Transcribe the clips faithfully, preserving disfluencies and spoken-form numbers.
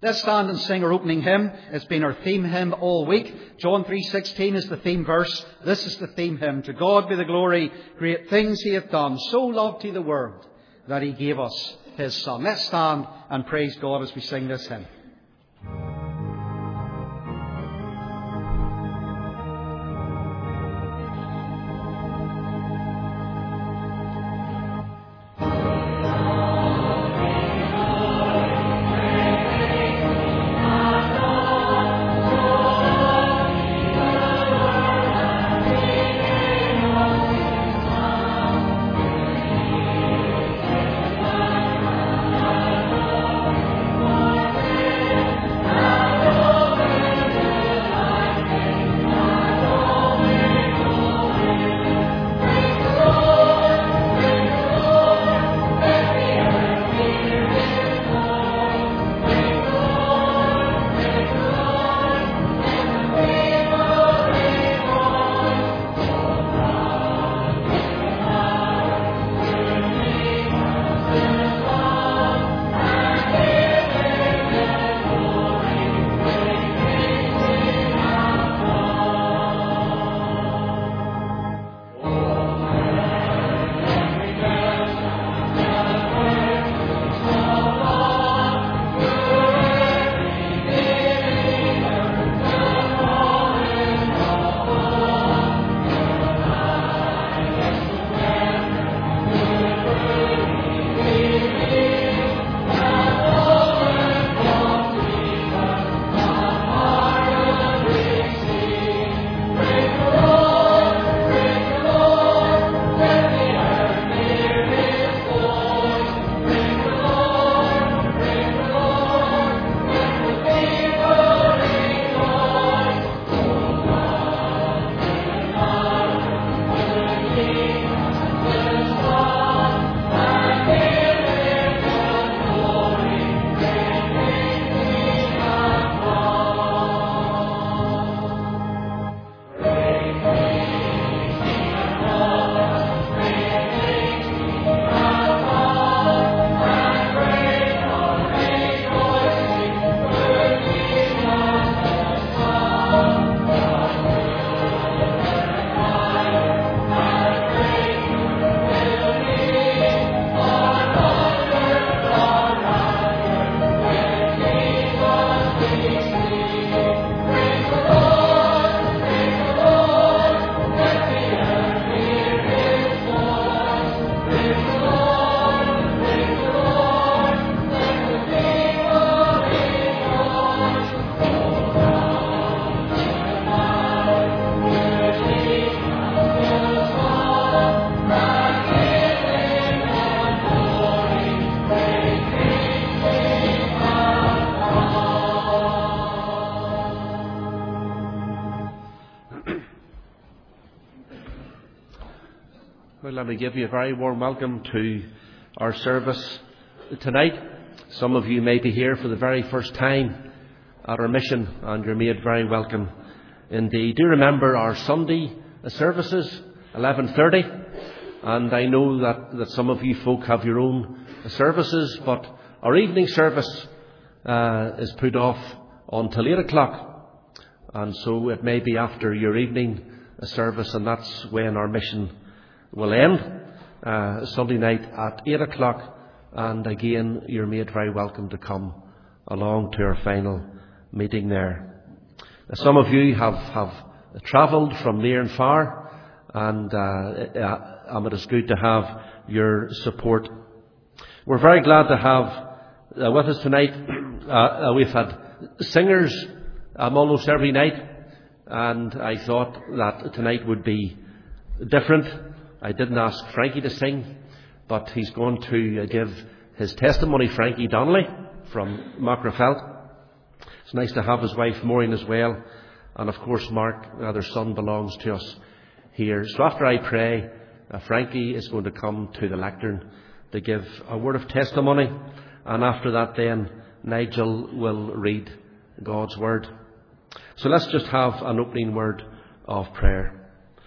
Let's stand and sing our opening hymn. It's been our theme hymn all week. John three sixteen is the theme verse. This is the theme hymn. To God be the glory, great things he hath done. So loved he the world that he gave us his Son. Let's stand and praise God as we sing this hymn. Let me give you a very warm welcome to our service tonight. Some of you may be here for the very first time at our mission, and you're made very welcome indeed. Do remember our Sunday services, eleven thirty, and I know that, that some of you folk have your own services, but our evening service uh, is put off until eight o'clock, and so it may be after your evening service, and that's when our mission will end, uh, Sunday night at eight o'clock, and again you're made very welcome to come along to our final meeting there. Now, some of you have, have travelled from near and far, and uh, uh, um, it is good to have your support. We're very glad to have uh, with us tonight. Uh, uh, we've had singers um, almost every night, and I thought that tonight would be different. I didn't ask Frankie to sing, but he's going to uh, give his testimony, Frankie Donnelly from Macrofelt. It's nice to have his wife Maureen as well, and of course Mark, uh, their son, belongs to us here. So after I pray, uh, Frankie is going to come to the lectern to give a word of testimony, and after that then Nigel will read God's word. So let's just have an opening word of prayer.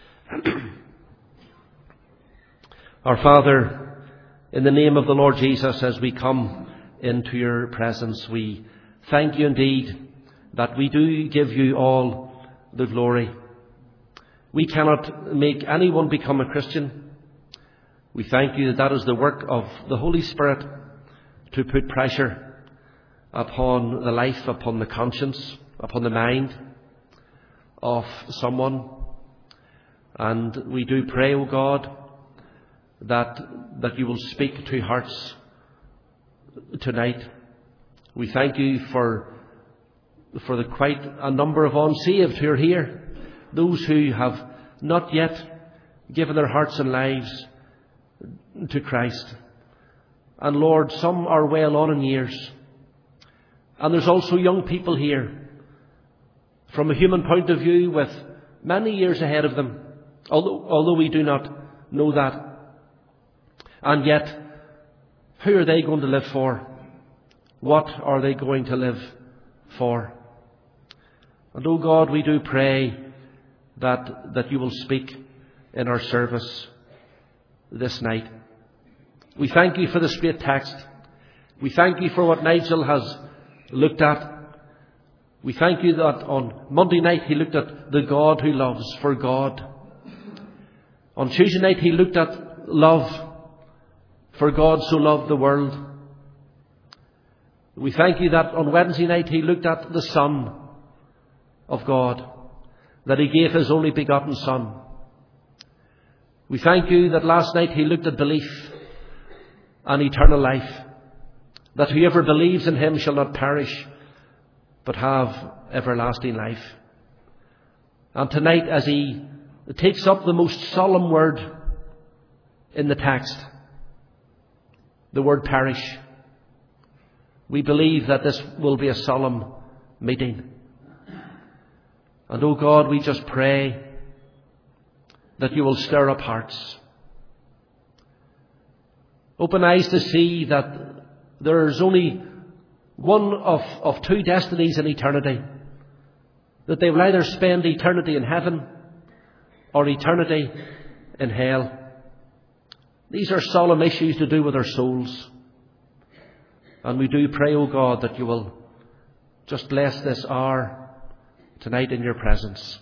Our Father, in the name of the Lord Jesus, as we come into your presence, we thank you indeed that we do give you all the glory. We cannot make anyone become a Christian. We thank you that that is the work of the Holy Spirit to put pressure upon the life, upon the conscience, upon the mind of someone. And we do pray, O God, that, that you will speak to hearts tonight. We thank you for, for the quite a number of unsaved who are here, those who have not yet given their hearts and lives to Christ. And Lord, some are well on in years. And there's also young people here, from a human point of view, with many years ahead of them, although, although we do not know that. And yet, who are they going to live for? What are they going to live for? And oh God, we do pray that, that you will speak in our service this night. We thank you for the straight text. We thank you for what Nigel has looked at. We thank you that on Monday night he looked at the God who loves, for God. On Tuesday night he looked at love, for God so loved the world. We thank you that on Wednesday night he looked at the Son of God, that he gave his only begotten Son. We thank you that last night he looked at belief and eternal life, that whoever believes in him shall not perish, but have everlasting life. And tonight, as he takes up the most solemn word in the text, the word perish, we believe that this will be a solemn meeting. And oh God, we just pray that you will stir up hearts. Open eyes to see that there's only one of, of two destinies in eternity. That they will either spend eternity in heaven or eternity in hell. These are solemn issues to do with our souls. And we do pray, O God, that you will just bless this hour tonight in your presence.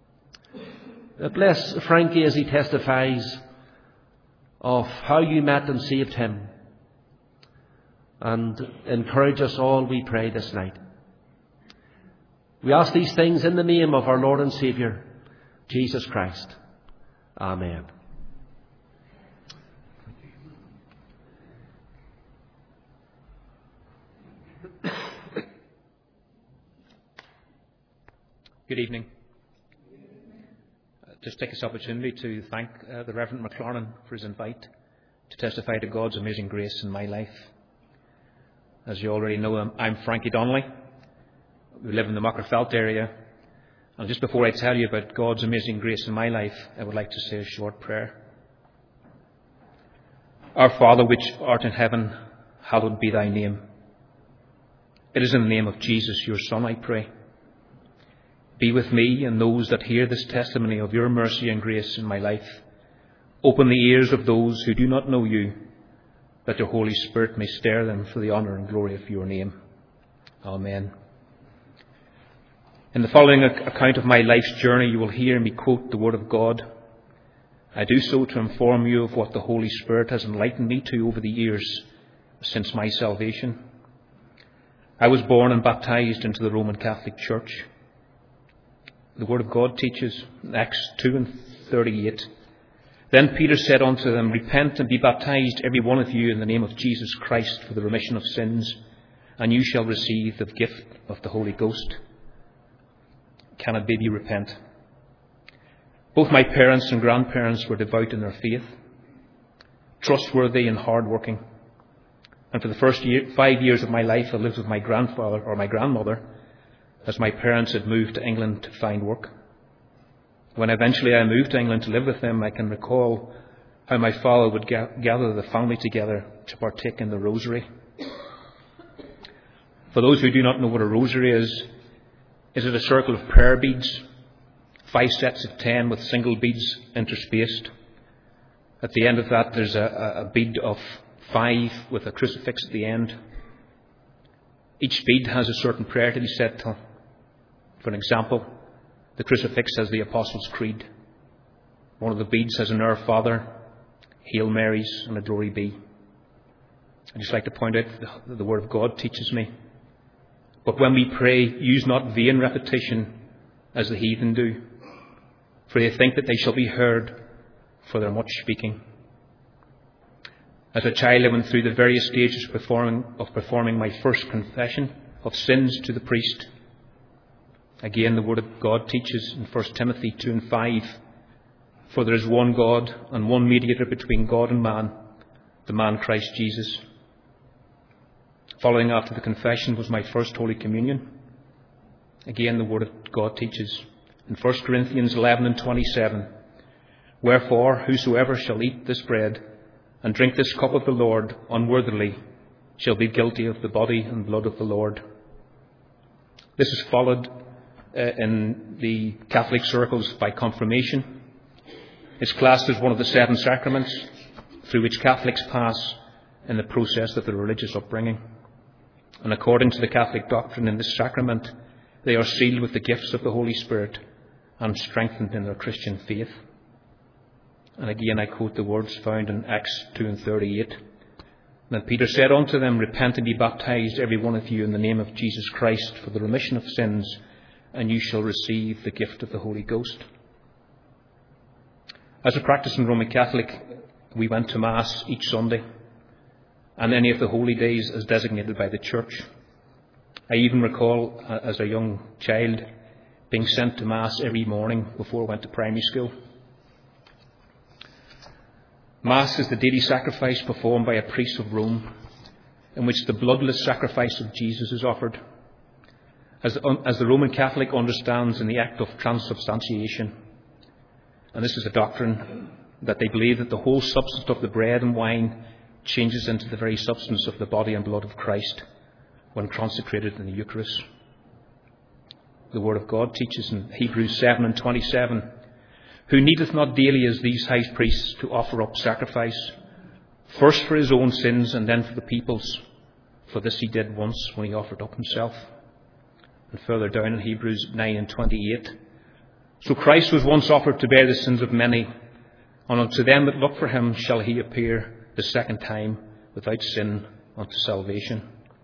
Bless Frankie as he testifies of how you met and saved him. And encourage us all, we pray, this night. We ask these things in the name of our Lord and Saviour, Jesus Christ. Amen. Good evening. Uh, just take this opportunity to thank uh, the Reverend McLaren for his invite to testify to God's amazing grace in my life. As you already know, I'm, I'm Frankie Donnelly. We live in the Muckerfelt area. And just before I tell you about God's amazing grace in my life, I would like to say a short prayer. Our Father, which art in heaven, hallowed be thy name. It is in the name of Jesus, your Son, I pray. Be with me and those that hear this testimony of your mercy and grace in my life. Open the ears of those who do not know you, that your Holy Spirit may stir them for the honour and glory of your name. Amen. In the following account of my life's journey, you will hear me quote the Word of God. I do so to inform you of what the Holy Spirit has enlightened me to over the years since my salvation. I was born and baptized into the Roman Catholic Church. The Word of God teaches, Acts two and thirty-eight, Then Peter said unto them, Repent and be baptized every one of you in the name of Jesus Christ for the remission of sins, and you shall receive the gift of the Holy Ghost. Can a baby repent? Both my parents and grandparents were devout in their faith, trustworthy and hard-working. And for the first year, five years of my life, I lived with my grandfather or my grandmother, as my parents had moved to England to find work. When eventually I moved to England to live with them, I can recall how my father would ga- gather the family together to partake in the rosary. For those who do not know what a rosary is, is it a circle of prayer beads, five sets of ten with single beads interspaced. At the end of that, there's a, a bead of five with a crucifix at the end. Each bead has a certain prayer to be said to. For an example, the crucifix has the Apostles' Creed. One of the beads has an Our Father, Hail Marys, and a Glory Be. I'd just like to point out that the Word of God teaches me. But when we pray, use not vain repetition as the heathen do, for they think that they shall be heard for their much speaking. As a child, I went through the various stages of performing, of performing my first confession of sins to the priest. Again, the Word of God teaches in First Timothy two and five, for there is one God and one mediator between God and man, the man Christ Jesus. Following after the confession was my first Holy Communion. Again, the Word of God teaches in First Corinthians eleven and twenty-seven, wherefore whosoever shall eat this bread and drink this cup of the Lord unworthily shall be guilty of the body and blood of the Lord. This is followed uh, in the Catholic circles by confirmation. It's classed as one of the seven sacraments through which Catholics pass in the process of their religious upbringing. And according to the Catholic doctrine, in this sacrament, they are sealed with the gifts of the Holy Spirit and strengthened in their Christian faith. And again I quote the words found in Acts two and thirty-eight. Then Peter said unto them, repent and be baptized every one of you in the name of Jesus Christ for the remission of sins, and you shall receive the gift of the Holy Ghost. As a practicing Roman Catholic, we went to Mass each Sunday and any of the holy days as designated by the Church. I even recall, uh, as a young child, being sent to Mass every morning before I went to primary school. Mass is the daily sacrifice performed by a priest of Rome, in which the bloodless sacrifice of Jesus is offered. As, as the Roman Catholic understands in the act of transubstantiation, and this is a doctrine that they believe that the whole substance of the bread and wine changes into the very substance of the body and blood of Christ when consecrated in the Eucharist. The Word of God teaches in Hebrews seven and twenty-seven, who needeth not daily as these high priests to offer up sacrifice, first for his own sins and then for the people's, for this he did once when he offered up himself. And further down in Hebrews nine and twenty-eight, so Christ was once offered to bear the sins of many, and unto them that look for him shall he appear the second time without sin unto salvation.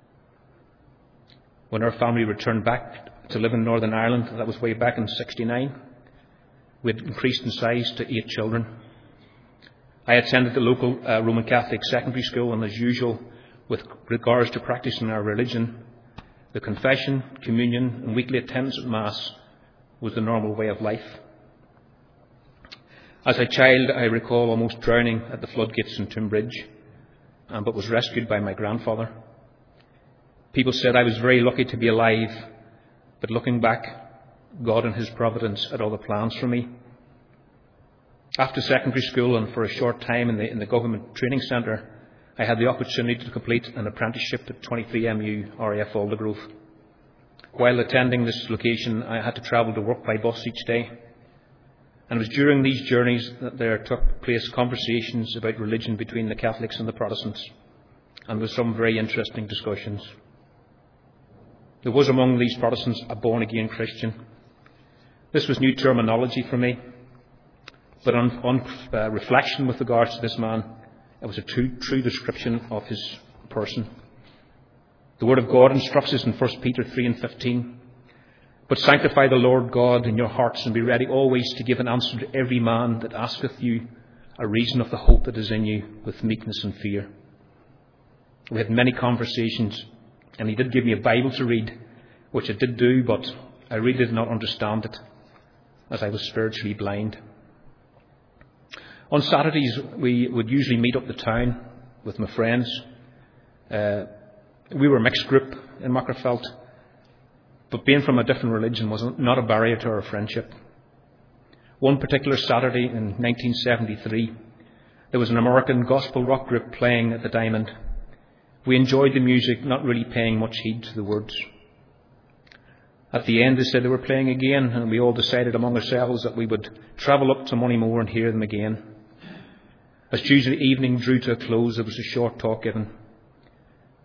When our family returned back to live in Northern Ireland, that was way back in sixty-nine, we had increased in size to eight children. I attended the local uh, Roman Catholic secondary school, and as usual, with regards to practicing our religion, the confession, communion and weekly attendance at Mass was the normal way of life. As a child, I recall almost drowning at the floodgates in Tombridge, um, but was rescued by my grandfather. People said I was very lucky to be alive, but looking back, God in his providence had other plans for me. After secondary school and for a short time in the, in the government training centre, I had the opportunity to complete an apprenticeship at twenty-three M U R A F Aldergrove. While attending this location, I had to travel to work by bus each day. And it was during these journeys that there took place conversations about religion between the Catholics and the Protestants, and with some very interesting discussions. There was among these Protestants a born-again Christian. This was new terminology for me, but on, on uh, reflection with regards to this man, it was a true, true description of his person. The Word of God instructs us in First Peter three and fifteen, but sanctify the Lord God in your hearts, and be ready always to give an answer to every man that asketh you a reason of the hope that is in you, with meekness and fear. We had many conversations, and he did give me a Bible to read, which I did do, but I really did not understand it, as I was spiritually blind. On Saturdays, we would usually meet up the town with my friends. Uh, we were a mixed group in Magherafelt, but being from a different religion was not a barrier to our friendship. One particular Saturday in nineteen seventy-three, there was an American gospel rock group playing at the Diamond. We enjoyed the music, not really paying much heed to the words. At the end, they said they were playing again, and we all decided among ourselves that we would travel up to Moneymore and hear them again. As Tuesday evening drew to a close, there was a short talk given.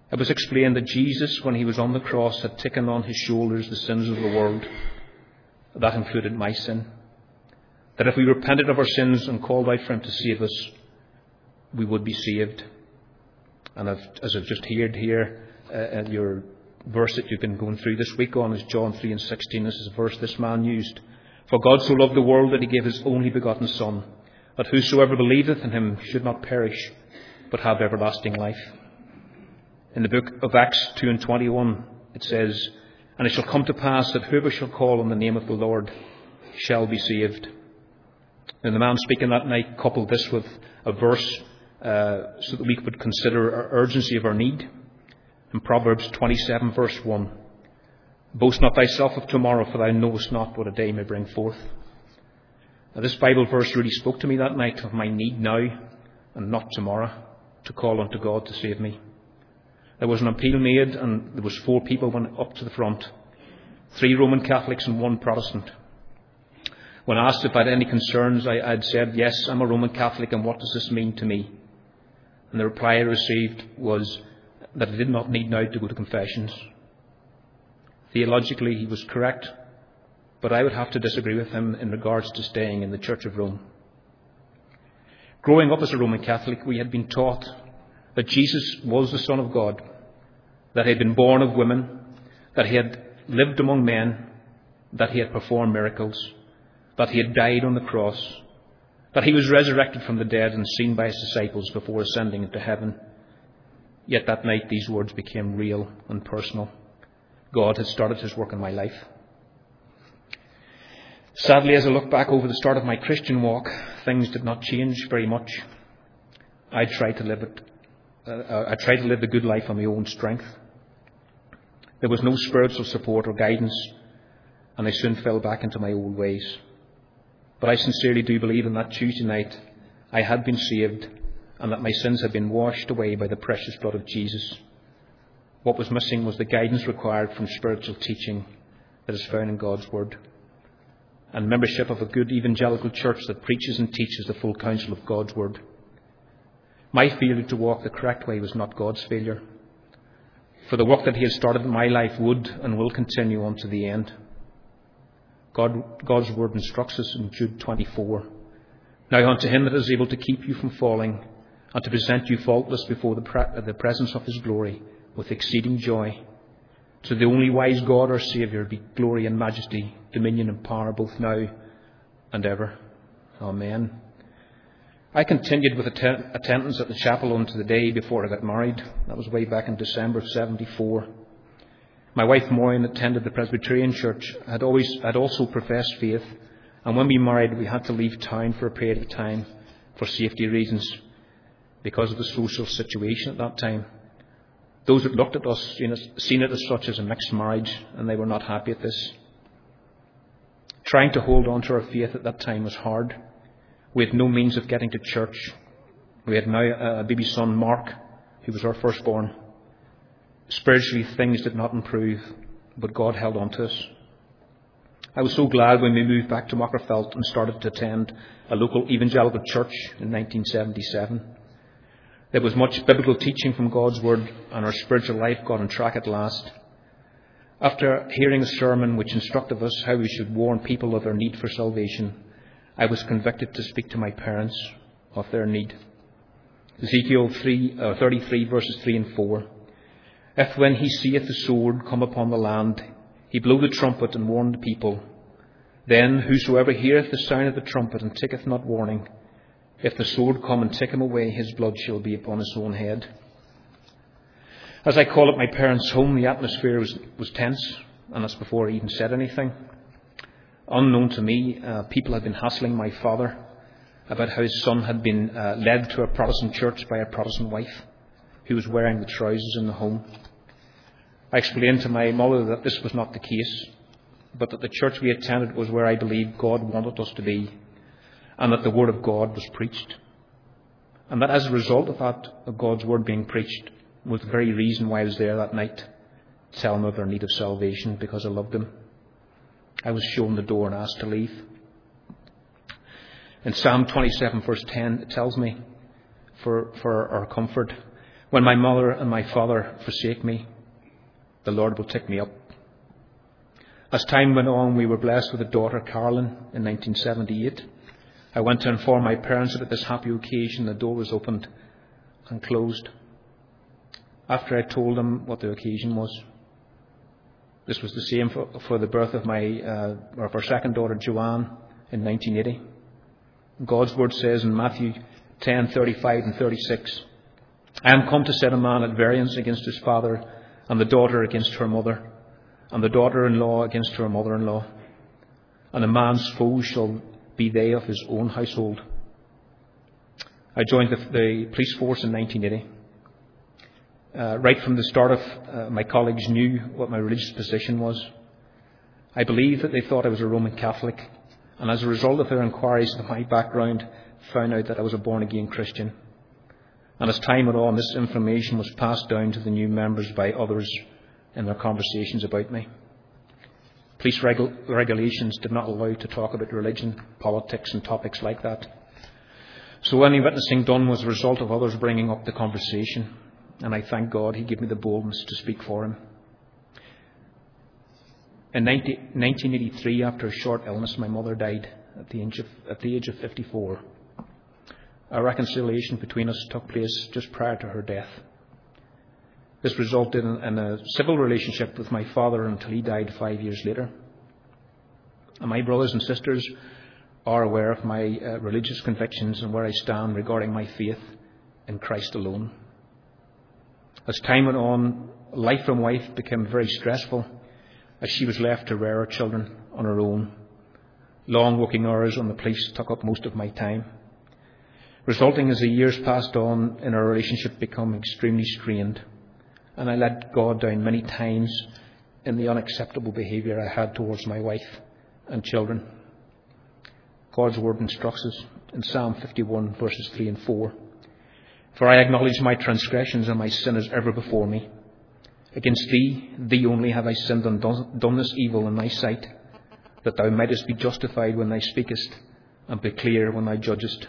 It was explained that Jesus, when he was on the cross, had taken on his shoulders the sins of the world. That included my sin. That if we repented of our sins and called out for him to save us, we would be saved. And I've, as I've just heard here, uh, your verse that you've been going through this week on is John three and sixteen. This is a verse this man used. For God so loved the world that he gave his only begotten Son, that whosoever believeth in him should not perish, but have everlasting life. In the book of Acts two and twenty-one, it says, And it shall come to pass that whoever shall call on the name of the Lord shall be saved. And the man speaking that night coupled this with a verse uh, so that we could consider our urgency of our need. In Proverbs twenty-seven, verse one, Boast not thyself of tomorrow, for thou knowest not what a day may bring forth. Now, this Bible verse really spoke to me that night of my need now and not tomorrow to call unto God to save me. There was an appeal made, and there was four people went up to the front, three Roman Catholics and one Protestant. When asked if I had any concerns, I had said, yes, I'm a Roman Catholic, and what does this mean to me? And the reply I received was that I did not need now to go to confessions. Theologically, he was correct, but I would have to disagree with him in regards to staying in the Church of Rome. Growing up as a Roman Catholic, we had been taught that Jesus was the Son of God, that he had been born of women, that he had lived among men, that he had performed miracles, that he had died on the cross, that he was resurrected from the dead and seen by his disciples before ascending into heaven. Yet that night these words became real and personal. God had started his work in my life. Sadly, as I look back over the start of my Christian walk, things did not change very much. I tried to live it. Uh, I tried to live the good life on my own strength. There was no spiritual support or guidance, and I soon fell back into my old ways. But I sincerely do believe in that Tuesday night I had been saved, and that my sins had been washed away by the precious blood of Jesus. What was missing was the guidance required from spiritual teaching that is found in God's Word, and membership of a good evangelical church that preaches and teaches the full counsel of God's Word. My failure to walk the correct way was not God's failure, for the work that he has started in my life would and will continue on to the end. God, God's Word instructs us in Jude twenty-four, Now unto him that is able to keep you from falling, and to present you faultless before the, pre- the presence of his glory with exceeding joy, to the only wise God our Saviour be glory and majesty, dominion and power both now and ever. Amen. I continued with att- attendance at the chapel unto the day before I got married. That was way back in December of seventy-four. My wife Maureen attended the Presbyterian Church. I had always had also professed faith, and when we married we had to leave town for a period of time for safety reasons because of the social situation at that time. Those that looked at us seen, us seen it as such as a mixed marriage, and they were not happy at this. Trying to hold on to our faith at that time was hard. We had no means of getting to church. We had now a baby son, Mark, who was our firstborn. Spiritually, things did not improve, but God held on to us. I was so glad when we moved back to Magherafelt and started to attend a local evangelical church in nineteen seventy-seven. There was much biblical teaching from God's Word, and our spiritual life got on track at last. After hearing a sermon which instructed us how we should warn people of their need for salvation, I was convicted to speak to my parents of their need. Ezekiel three, uh, thirty-three, verses three and four. If when he seeth the sword come upon the land, he blow the trumpet and warn the people, then whosoever heareth the sound of the trumpet and taketh not warning, if the sword come and take him away, his blood shall be upon his own head. As I call at my parents' home, the atmosphere was, was tense, and that's before I even said anything. Unknown to me, uh, people had been hassling my father about how his son had been uh, led to a Protestant church by a Protestant wife who was wearing the trousers in the home. I explained to my mother that this was not the case, but that the church we attended was where I believed God wanted us to be, and that the Word of God was preached. And that as a result of that, of God's Word being preached, was the very reason why I was there that night, to tell them of their need of salvation, because I loved them. I was shown the door and asked to leave. In Psalm twenty-seven, verse ten, it tells me, for, for our comfort, When my mother and my father forsake me, the Lord will take me up. As time went on, we were blessed with a daughter, Carolyn, in nineteen seventy-eight. I went to inform my parents about this happy occasion. The door was opened and closed. After I told them what the occasion was, this was the same for, for the birth of my uh, of our second daughter, Joanne, in nineteen eighty. God's word says in Matthew ten thirty-five and thirty-six, I am come to set a man at variance against his father, and the daughter against her mother, and the daughter-in-law against her mother-in-law. And a man's foes shall be they of his own household. I joined the, the police force in nineteen eighty. Uh, right from the start of uh, my colleagues knew what my religious position was. I believe that they thought I was a Roman Catholic, and as a result of their inquiries into my background, found out that I was a born-again Christian. And as time went on, this information was passed down to the new members by others in their conversations about me. Police regu- regulations did not allow to talk about religion, politics and topics like that. So any witnessing done was a result of others bringing up the conversation, and I thank God He gave me the boldness to speak for Him. In nineteen eighty-three, after a short illness, my mother died at the age of, at the age of fifty-four. A reconciliation between us took place just prior to her death. This resulted in, in a civil relationship with my father until he died five years later. And my brothers and sisters are aware of my uh, religious convictions and where I stand regarding my faith in Christ alone. As time went on, life for my wife became very stressful as she was left to rear her children on her own. Long working hours on the police took up most of my time, resulting as the years passed on in our relationship become extremely strained. And I let God down many times in the unacceptable behaviour I had towards my wife and children. God's word instructs us in Psalm fifty-one, verses three and four. For I acknowledge my transgressions, and my sin is ever before me. Against thee, thee only have I sinned and done this evil in thy sight, that thou mightest be justified when thou speakest, and be clear when thou judgest.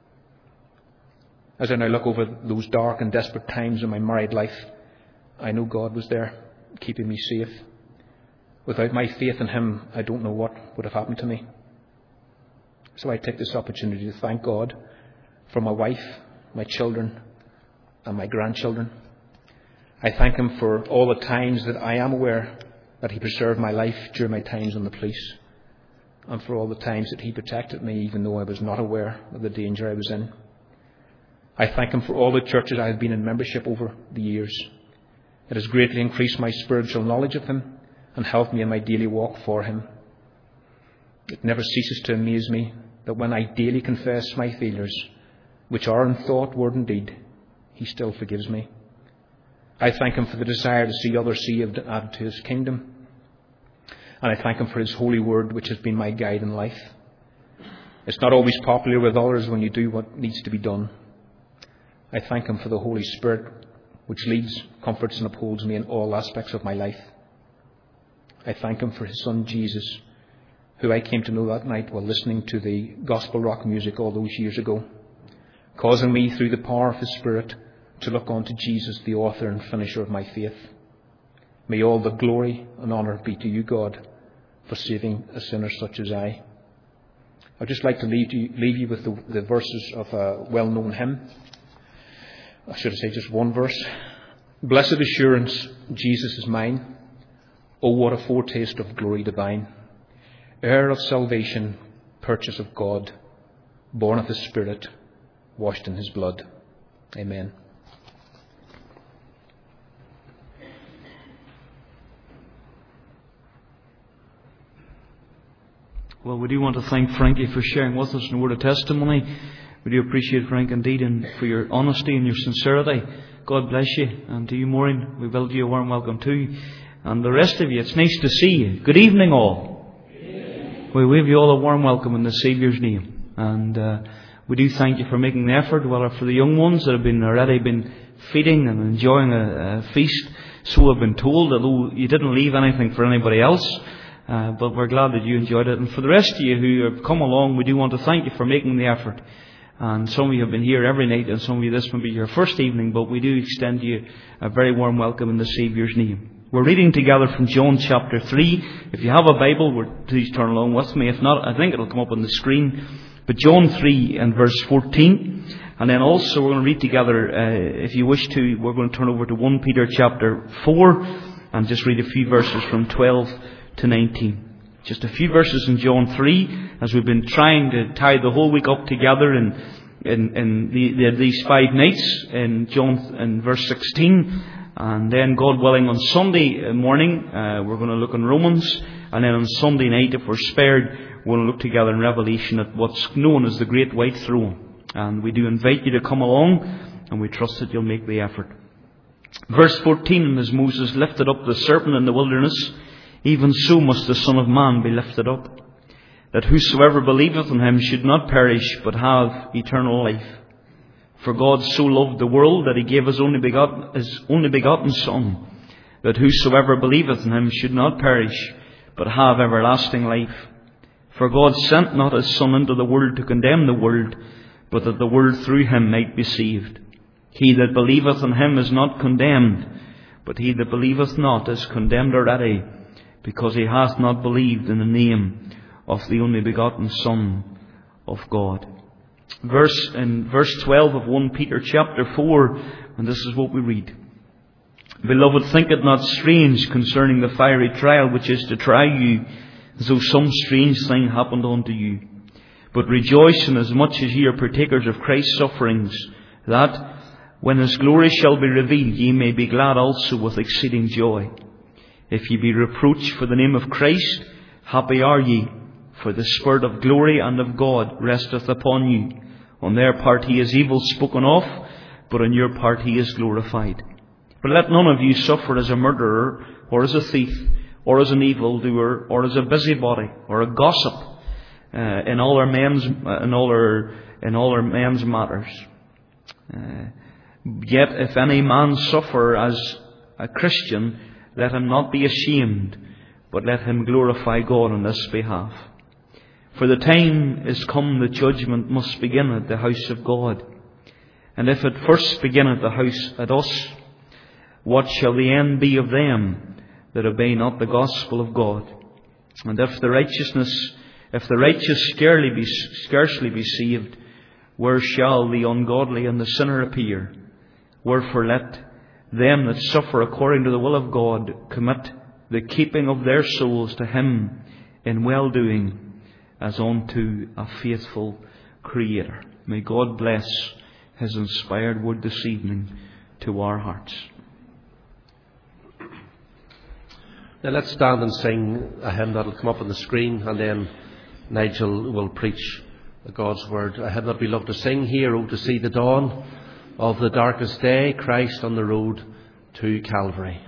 As I now look over those dark and desperate times in my married life, I know God was there, keeping me safe. Without my faith in Him, I don't know what would have happened to me. So I take this opportunity to thank God for my wife, my children, and my grandchildren. I thank Him for all the times that I am aware that He preserved my life during my times in the police, and for all the times that He protected me even though I was not aware of the danger I was in. I thank Him for all the churches I have been in membership over the years. It has greatly increased my spiritual knowledge of Him and helped me in my daily walk for Him. It never ceases to amaze me that when I daily confess my failures, which are in thought, word and deed, He still forgives me. I thank Him for the desire to see others saved and added to His kingdom. And I thank Him for His holy word, which has been my guide in life. It's not always popular with others when you do what needs to be done. I thank Him for the Holy Spirit, which leads, comforts and upholds me in all aspects of my life. I thank Him for His Son Jesus, who I came to know that night while listening to the gospel rock music all those years ago, causing me through the power of His Spirit to look on to Jesus, the author and finisher of my faith. May all the glory and honour be to you, God, for saving a sinner such as I. I'd just like to leave you, leave you with the, the verses of a well-known hymn. I should say just one verse. Blessed assurance, Jesus is mine. Oh, what a foretaste of glory divine. Heir of salvation, purchase of God, born of the Spirit, washed in His blood. Amen. Well, we do want to thank Frankie for sharing with us in a word of testimony. We do appreciate, Frank, indeed, and for your honesty and your sincerity. God bless you. And to you, Maureen, we build you a warm welcome too. And the rest of you, it's nice to see you. Good evening, all. Amen. We wave you all a warm welcome in the Saviour's name. And uh, we do thank you for making the effort, whether for the young ones that have been already been feeding and enjoying a, a feast. So I've been told, although you didn't leave anything for anybody else. Uh, but we're glad that you enjoyed it. And for the rest of you who have come along, we do want to thank you for making the effort. And some of you have been here every night, and some of you this will be your first evening, but we do extend you a very warm welcome in the Saviour's name. We're reading together from John chapter three. If you have a Bible, we're, please turn along with me. If not, I think it'll come up on the screen. But John three and verse fourteen. And then also we're going to read together, uh, if you wish to, we're going to turn over to First Peter chapter four and just read a few verses from twelve to nineteen. Just a few verses in John three, as we've been trying to tie the whole week up together in, in, in the, the, these five nights in John in verse sixteen. And then, God willing, on Sunday morning, uh, we're going to look in Romans. And then on Sunday night, if we're spared, we're going to look together in Revelation at what's known as the Great White Throne. And we do invite you to come along, and we trust that you'll make the effort. Verse fourteen, and as Moses lifted up the serpent in the wilderness, even so must the Son of Man be lifted up, that whosoever believeth in him should not perish, but have eternal life. For God so loved the world that he gave his only begotten, his only begotten Son, that whosoever believeth in him should not perish, but have everlasting life. For God sent not his Son into the world to condemn the world, but that the world through him might be saved. He that believeth in him is not condemned, but he that believeth not is condemned already, because he hath not believed in the name of the only begotten Son of God. Verse in verse twelve of First Peter chapter four, and this is what we read. Beloved, think it not strange concerning the fiery trial which is to try you, as though some strange thing happened unto you. But rejoice inasmuch as ye are partakers of Christ's sufferings, that, when his glory shall be revealed, ye may be glad also with exceeding joy. If ye be reproached for the name of Christ, happy are ye, for the Spirit of glory and of God resteth upon you. On their part he is evil spoken of, but on your part he is glorified. But let none of you suffer as a murderer, or as a thief, or as an evildoer, or as a busybody, or a gossip, uh, in all our men's uh, in all our in all our men's matters. Uh, yet if any man suffer as a Christian, let him not be ashamed, but let him glorify God on this behalf. For the time is come that judgment must begin at the house of God. And if it first begin at the house at us, what shall the end be of them that obey not the gospel of God? And if the righteousness, if the righteous scarcely be, scarcely be saved, where shall the ungodly and the sinner appear? Wherefore let them that suffer according to the will of God commit the keeping of their souls to him in well-doing, as unto a faithful Creator. May God bless his inspired word this evening to our hearts. Now let's stand and sing a hymn that will come up on the screen, and then Nigel will preach God's word. A hymn that we love to sing here, "Oh, to see the dawn of the darkest day, Christ on the road to Calvary."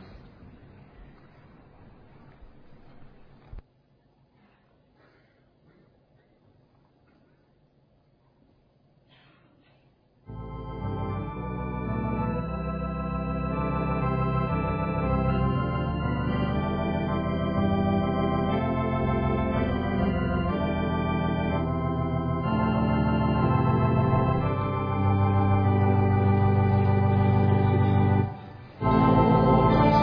Oh,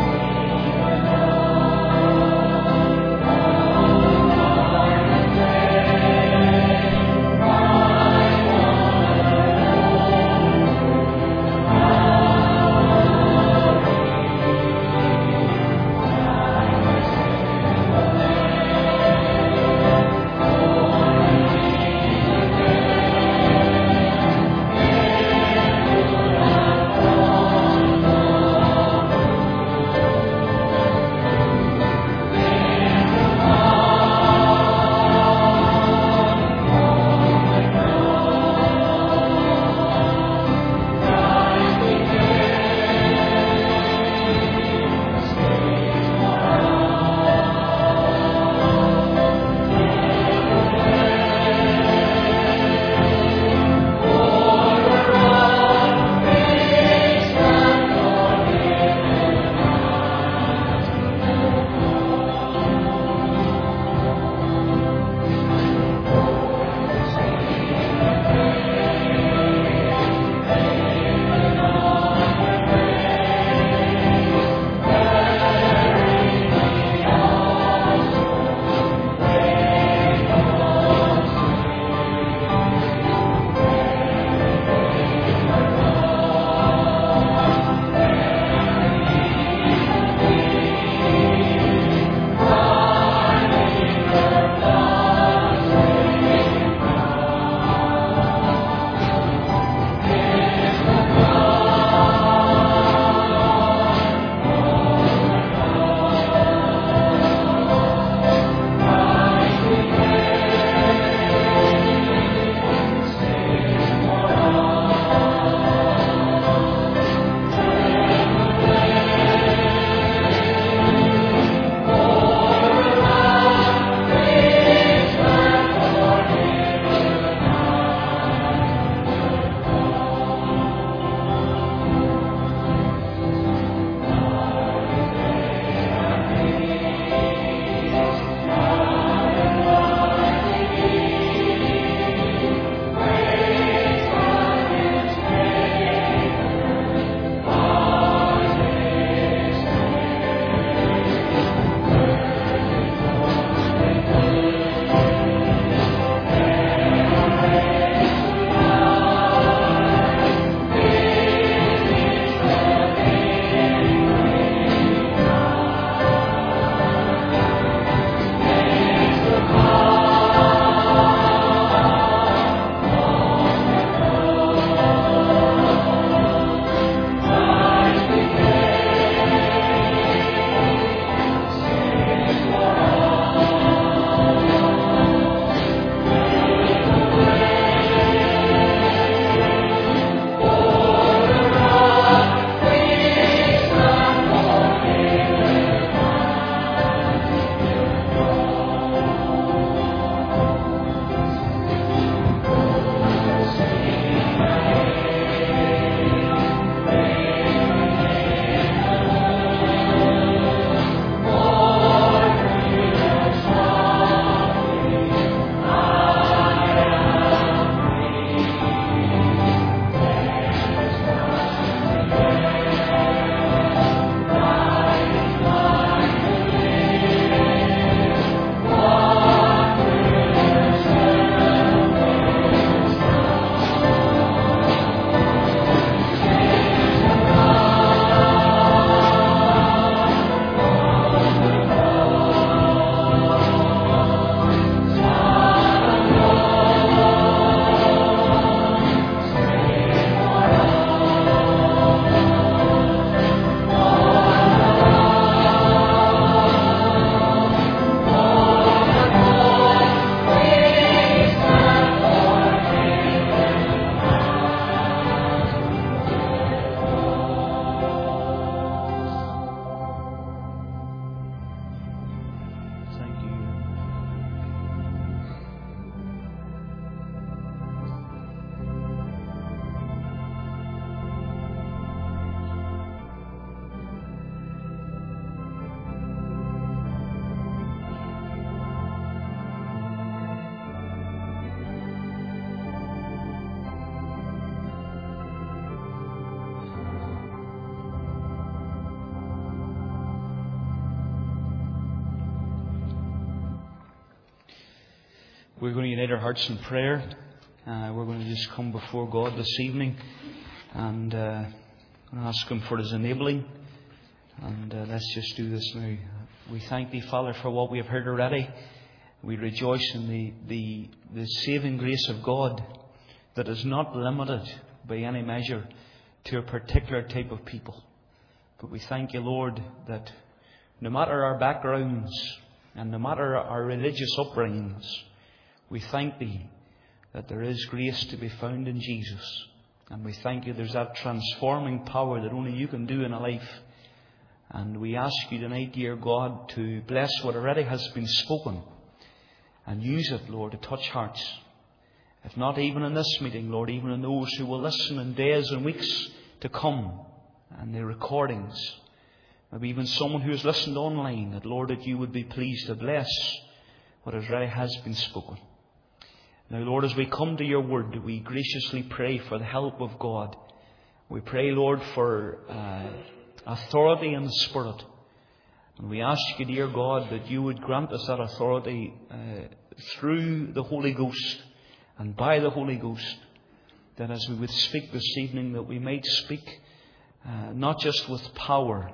We're going to unite our hearts in prayer. Uh, we're going to just come before God this evening and uh, ask Him for His enabling. And uh, let's just do this now. We thank Thee, Father, for what we have heard already. We rejoice in the, the, the saving grace of God that is not limited by any measure to a particular type of people. But we thank You, Lord, that no matter our backgrounds and no matter our religious upbringings, we thank Thee that there is grace to be found in Jesus. And we thank You there's that transforming power that only You can do in a life. And we ask You tonight, dear God, to bless what already has been spoken and use it, Lord, to touch hearts. If not even in this meeting, Lord, even in those who will listen in days and weeks to come and the recordings. Maybe even someone who has listened online, that, Lord, that You would be pleased to bless what already has been spoken. Now, Lord, as we come to Your word, we graciously pray for the help of God. We pray, Lord, for uh, authority in the Spirit. And we ask You, dear God, that You would grant us that authority uh, through the Holy Ghost and by the Holy Ghost. That as we would speak this evening, that we might speak uh, not just with power,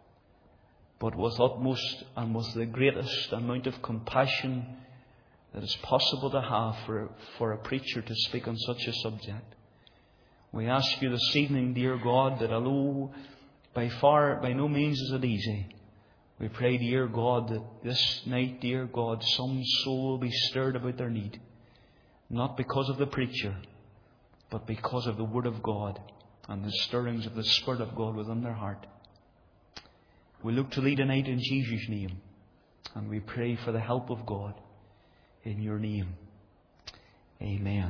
but with utmost and with the greatest amount of compassion that is possible to have for, for a preacher to speak on such a subject. We ask You this evening, dear God, that although by far, by no means is it easy, we pray, dear God, that this night, dear God, some soul will be stirred about their need. Not because of the preacher, but because of the Word of God and the stirrings of the Spirit of God within their heart. We look to Thee tonight in Jesus' name, and we pray for the help of God in Your name. Amen.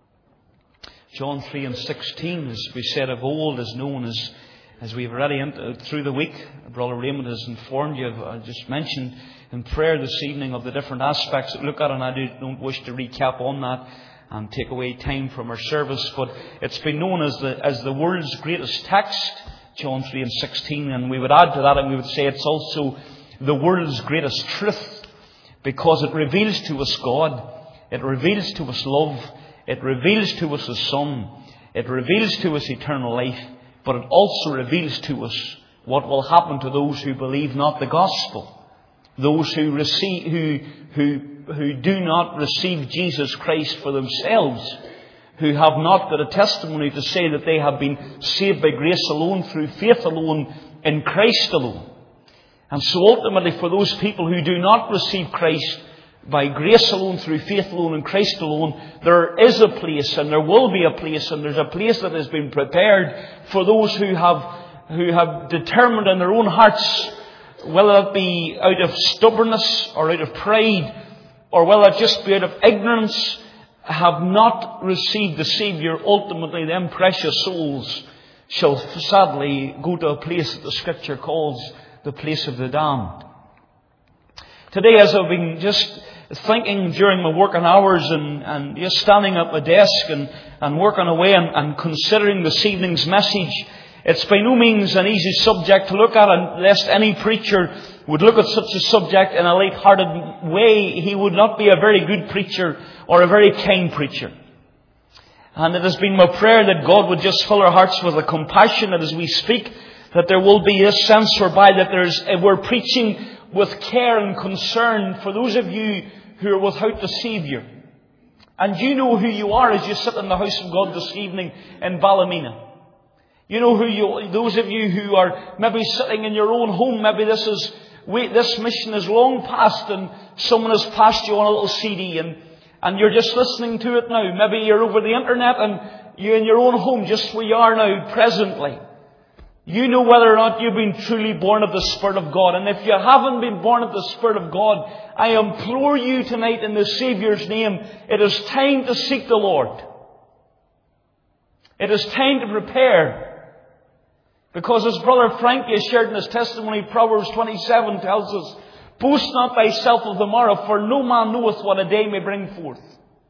John three and sixteen, as we said of old, is known as, as we've already entered through the week. Brother Raymond has informed you, I just mentioned in prayer this evening of the different aspects that we look at, and I do, don't wish to recap on that and take away time from our service, but it's been known as the, as the world's greatest text, John three and sixteen, and we would add to that and we would say it's also the world's greatest truth, because it reveals to us God, it reveals to us love, it reveals to us the Son, it reveals to us eternal life, but it also reveals to us what will happen to those who believe not the gospel, those who receive, who who who do not receive Jesus Christ for themselves, who have not got a testimony to say that they have been saved by grace alone, through faith alone, in Christ alone. And so ultimately, for those people who do not receive Christ by grace alone, through faith alone, in Christ alone, there is a place, and there will be a place, and there's a place that has been prepared for those who have who have determined in their own hearts, whether it be out of stubbornness or out of pride, or whether it just be out of ignorance, have not received the Saviour. Ultimately, them precious souls shall sadly go to a place that the Scripture calls the place of the damned. Today, as I've been just thinking during my working hours and, and just standing at my desk and, and working away and, and considering this evening's message, it's by no means an easy subject to look at, and lest any preacher would look at such a subject in a light-hearted way, he would not be a very good preacher or a very kind preacher. And it has been my prayer that God would just fill our hearts with a compassion that as we speak, that there will be a sense whereby that there's we're preaching with care and concern for those of you who are without the Saviour. And you know who you are as you sit in the house of God this evening in Ballymena. You know who you, those of you who are maybe sitting in your own home, maybe this is, wait, this mission is long past and someone has passed you on a little C D and, and you're just listening to it now. Maybe you're over the internet and you're in your own home just where you are now presently. You know whether or not you've been truly born of the Spirit of God. And if you haven't been born of the Spirit of God, I implore you tonight in the Saviour's name, it is time to seek the Lord. It is time to prepare. Because as Brother Frankie has shared in his testimony, Proverbs twenty-seven tells us, boast not thyself of the morrow, for no man knoweth what a day may bring forth.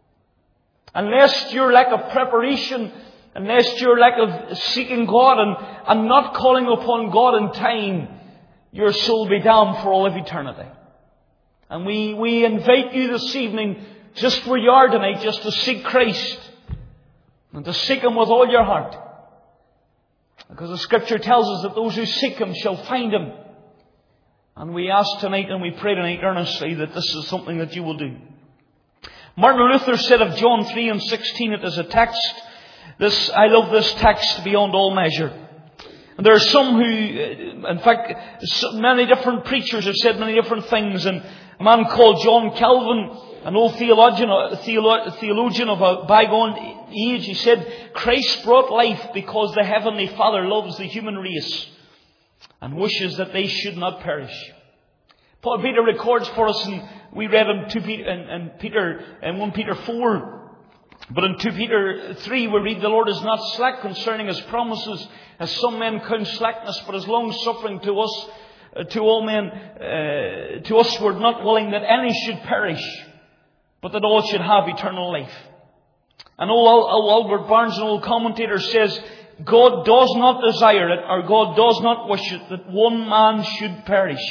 Unless your lack of preparation, unless your lack of seeking God and, and not calling upon God in time, your soul will be damned for all of eternity. And we, we invite you this evening just where you are tonight, just to seek Christ and to seek Him with all your heart. Because the Scripture tells us that those who seek Him shall find Him. And we ask tonight and we pray tonight earnestly that this is something that you will do. Martin Luther said of John three and sixteen, it is a text. This, I love this text beyond all measure. And there are some who, in fact, many different preachers have said many different things. And a man called John Calvin, an old theologian, a theologian of a bygone age, he said, Christ brought life because the Heavenly Father loves the human race and wishes that they should not perish. Paul Peter records for us, and we read in two Peter, in, in Peter, in First Peter four, but in Second Peter three we read, the Lord is not slack concerning His promises, as some men count slackness, but is long suffering to us, uh, to all men, uh, to us were not willing that any should perish, but that all should have eternal life. And old Albert Barnes, an old commentator, says, God does not desire it, or God does not wish it, that one man should perish.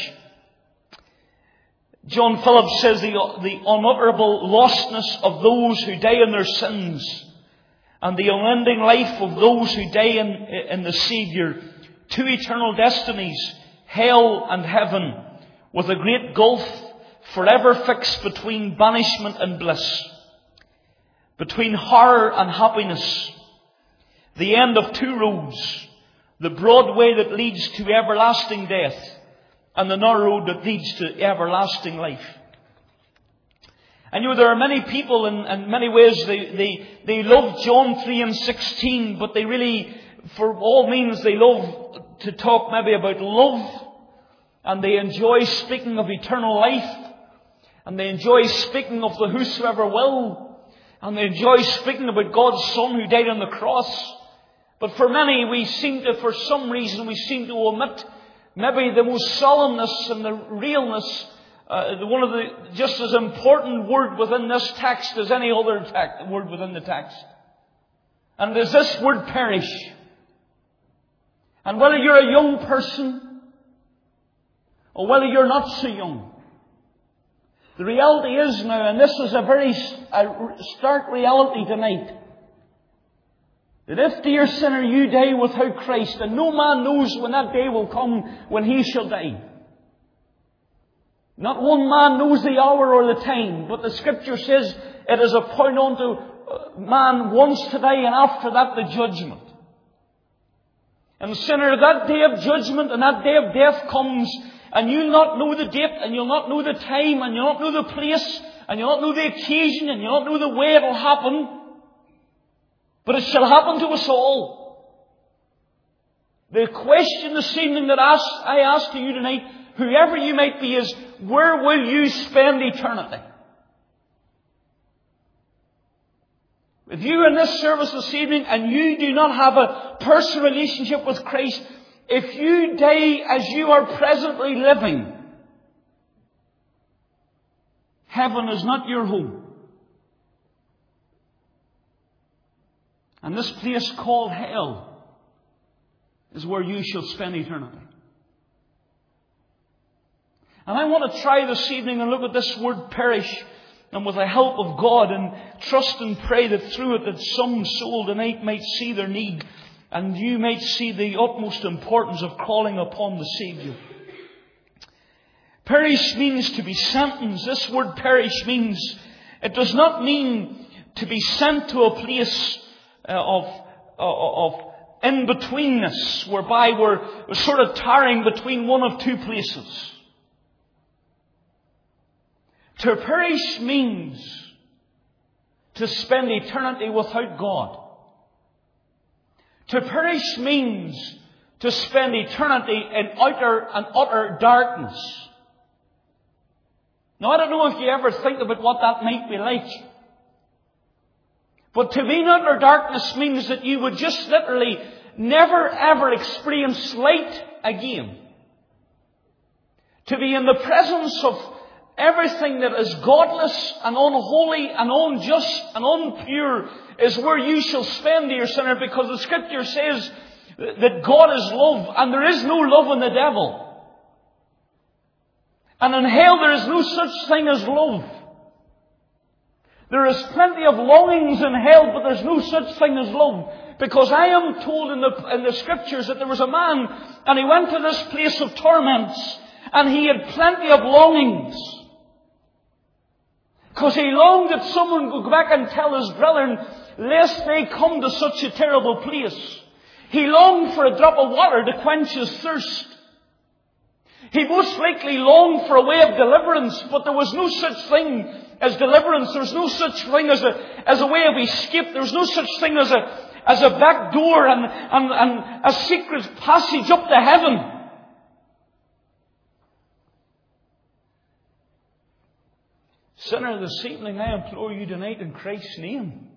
John Phillips says the, the unutterable lostness of those who die in their sins and the unending life of those who die in, in the Saviour, two eternal destinies, hell and heaven, with a great gulf forever fixed between banishment and bliss, between horror and happiness, the end of two roads, the broad way that leads to everlasting death, and the narrow road that leads to everlasting life. And you know, there are many people in, in many ways, they, they, they love John three and sixteen, but they really, for all means, they love to talk maybe about love, and they enjoy speaking of eternal life, and they enjoy speaking of the whosoever will, and they enjoy speaking about God's Son who died on the cross. But for many, we seem to, for some reason, we seem to omit maybe the most solemnness and the realness, uh, one of the just as important word within this text as any other text, word within the text. And it is this word perish. And whether you're a young person or whether you're not so young, the reality is now, and this is a very a stark reality tonight, that if, dear sinner, you die without Christ, and no man knows when that day will come when he shall die. Not one man knows the hour or the time, but the Scripture says it is appointed unto man once to die, and after that the judgment. And sinner, that day of judgment and that day of death comes, and you'll not know the date, and you'll not know the time, and you'll not know the place, and you'll not know the occasion, and you'll not know the way it'll happen. But it shall happen to us all. The question this evening that I ask to you tonight, whoever you might be, is, where will you spend eternity? If you are in this service this evening and you do not have a personal relationship with Christ, if you die as you are presently living, heaven is not your home. And this place called hell is where you shall spend eternity. And I want to try this evening and look at this word perish, and with the help of God, and trust and pray that through it that some soul tonight might see their need, and you might see the utmost importance of calling upon the Saviour. Perish means to be sentenced. This word perish means, it does not mean to be sent to a place of, of in-betweenness, whereby we're, we're sort of tarrying between one of two places. To perish means to spend eternity without God. To perish means to spend eternity in utter and utter darkness. Now, I don't know if you ever think about what that might be like. But to be in utter darkness means that you would just literally never ever experience light again. To be in the presence of everything that is godless and unholy and unjust and unpure is where you shall spend, dear sinner, because the Scripture says that God is love, and there is no love in the devil. And in hell there is no such thing as love. There is plenty of longings in hell, but there's no such thing as love. Because I am told in the, in the Scriptures that there was a man, and he went to this place of torments, and he had plenty of longings. Because he longed that someone would go back and tell his brethren, lest they come to such a terrible place. He longed for a drop of water to quench his thirst. He most likely longed for a way of deliverance, but there was no such thing as deliverance. There was no such thing as a, as a way of escape. There was no such thing as a, as a back door and, and, and a secret passage up to heaven. Sinner, this evening I implore you tonight in Christ's name,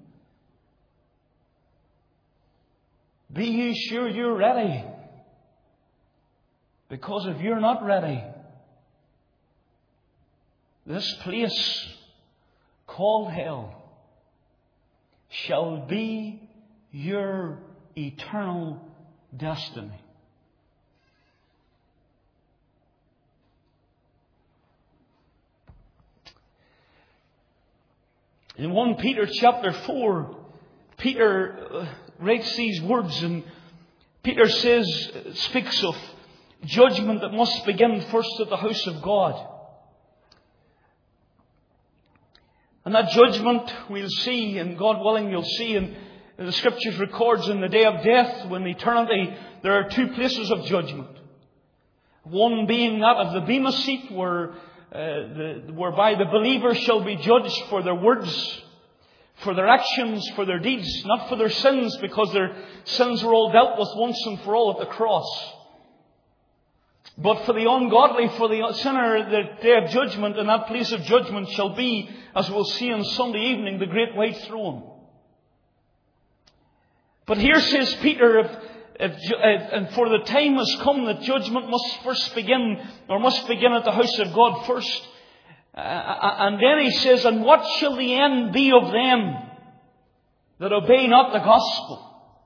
be ye sure you're ready. Because if you're not ready, this place called hell shall be your eternal destiny. In First Peter chapter four, Peter writes these words, and Peter says, speaks of judgment that must begin first at the house of God. And that judgment we'll see, and God willing you'll see, and the Scriptures records in the day of death, when eternity, there are two places of judgment. One being that of the Bema seat, where uh, the, whereby the believer shall be judged for their words, for their actions, for their deeds, not for their sins, because their sins were all dealt with once and for all at the cross. But for the ungodly, for the sinner, the day of judgment, and that place of judgment shall be, as we'll see on Sunday evening, the great white throne. But here says Peter, if, if, if, and for the time has come that judgment must first begin, or must begin at the house of God first. Uh, and then he says, and what shall the end be of them that obey not the gospel?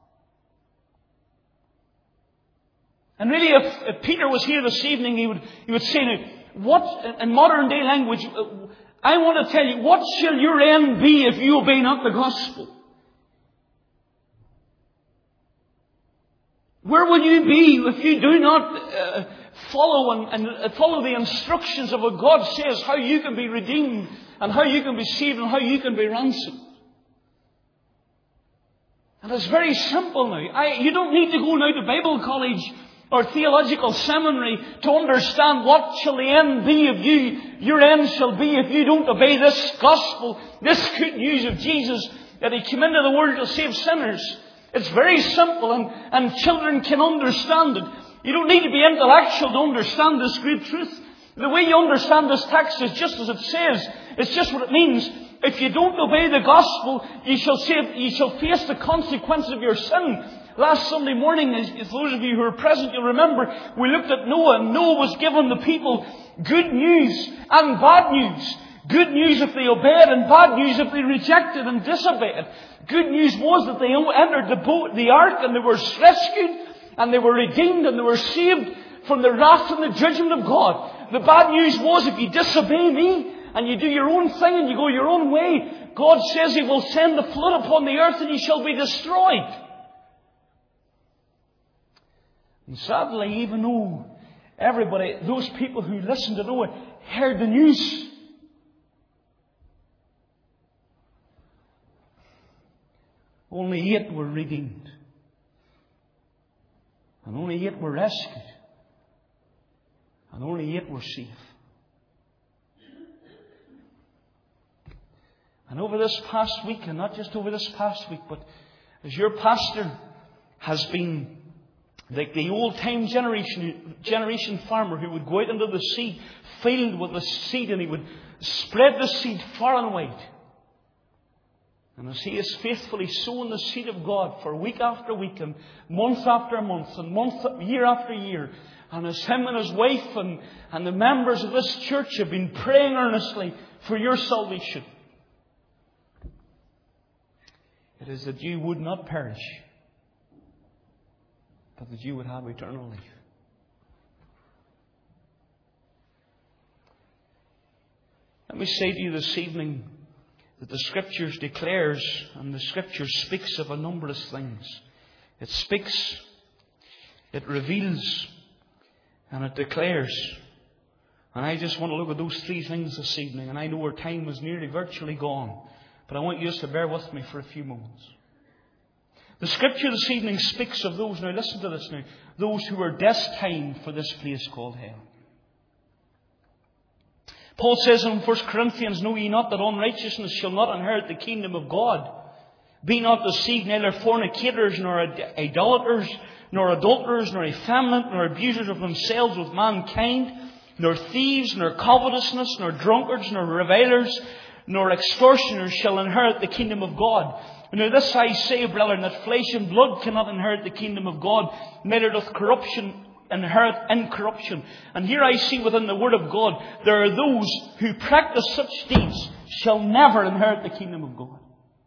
And really, if, if Peter was here this evening, he would, he would say, now, what, in modern day language, I want to tell you, what shall your end be if you obey not the gospel? Where will you be if you do not uh, follow and, and follow the instructions of what God says, how you can be redeemed and how you can be saved and how you can be ransomed? And it's very simple now. I, you don't need to go now to Bible college or theological seminary to understand what shall the end be of you. Your end shall be if you don't obey this gospel, this good news of Jesus, that He came into the world to save sinners. It's very simple, and, and children can understand it. You don't need to be intellectual to understand this great truth. The way you understand this text is just as it says. It's just what it means. If you don't obey the gospel, you shall, save, you shall face the consequence of your sin. Last Sunday morning, as those of you who are present, you'll remember, we looked at Noah, and Noah was given the people good news and bad news. Good news if they obeyed, and bad news if they rejected and disobeyed. Good news was that they entered the boat, the ark, and they were rescued, and they were redeemed, and they were saved from the wrath and the judgment of God. The bad news was, if you disobey me, and you do your own thing, and you go your own way, God says He will send the flood upon the earth, and you shall be destroyed. And sadly, even though everybody, those people who listened to Noah, heard the news, only eight were redeemed. And only eight were rescued. And only eight were saved. And over this past week, and not just over this past week, but as your pastor has been like the old-time generation, generation farmer who would go out into the seed, filled with the seed, and he would spread the seed far and wide. And as he is faithfully sowing the seed of God for week after week, and month after month, and month, year after year, and as him and his wife and, and the members of this church have been praying earnestly for your salvation, it is that you would not perish, but that you would have eternal life. Let me say to you this evening, that the Scriptures declares, and the Scripture speaks of a number of things. It speaks, it reveals, and it declares. And I just want to look at those three things this evening. And I know our time is nearly virtually gone. But I want you just to bear with me for a few moments. The Scripture this evening speaks of those, now listen to this now, those who are destined for this place called hell. Paul says in First Corinthians, know ye not that unrighteousness shall not inherit the kingdom of God? Be not deceived, neither fornicators, nor idolaters, nor adulterers, nor effeminate, nor abusers of themselves with mankind, nor thieves, nor covetousness, nor drunkards, nor revilers, nor extortioners shall inherit the kingdom of God. Now this I say, brethren, that flesh and blood cannot inherit the kingdom of God, neither doth corruption inherit incorruption. And here I see within the Word of God, there are those who practice such deeds shall never inherit the kingdom of God.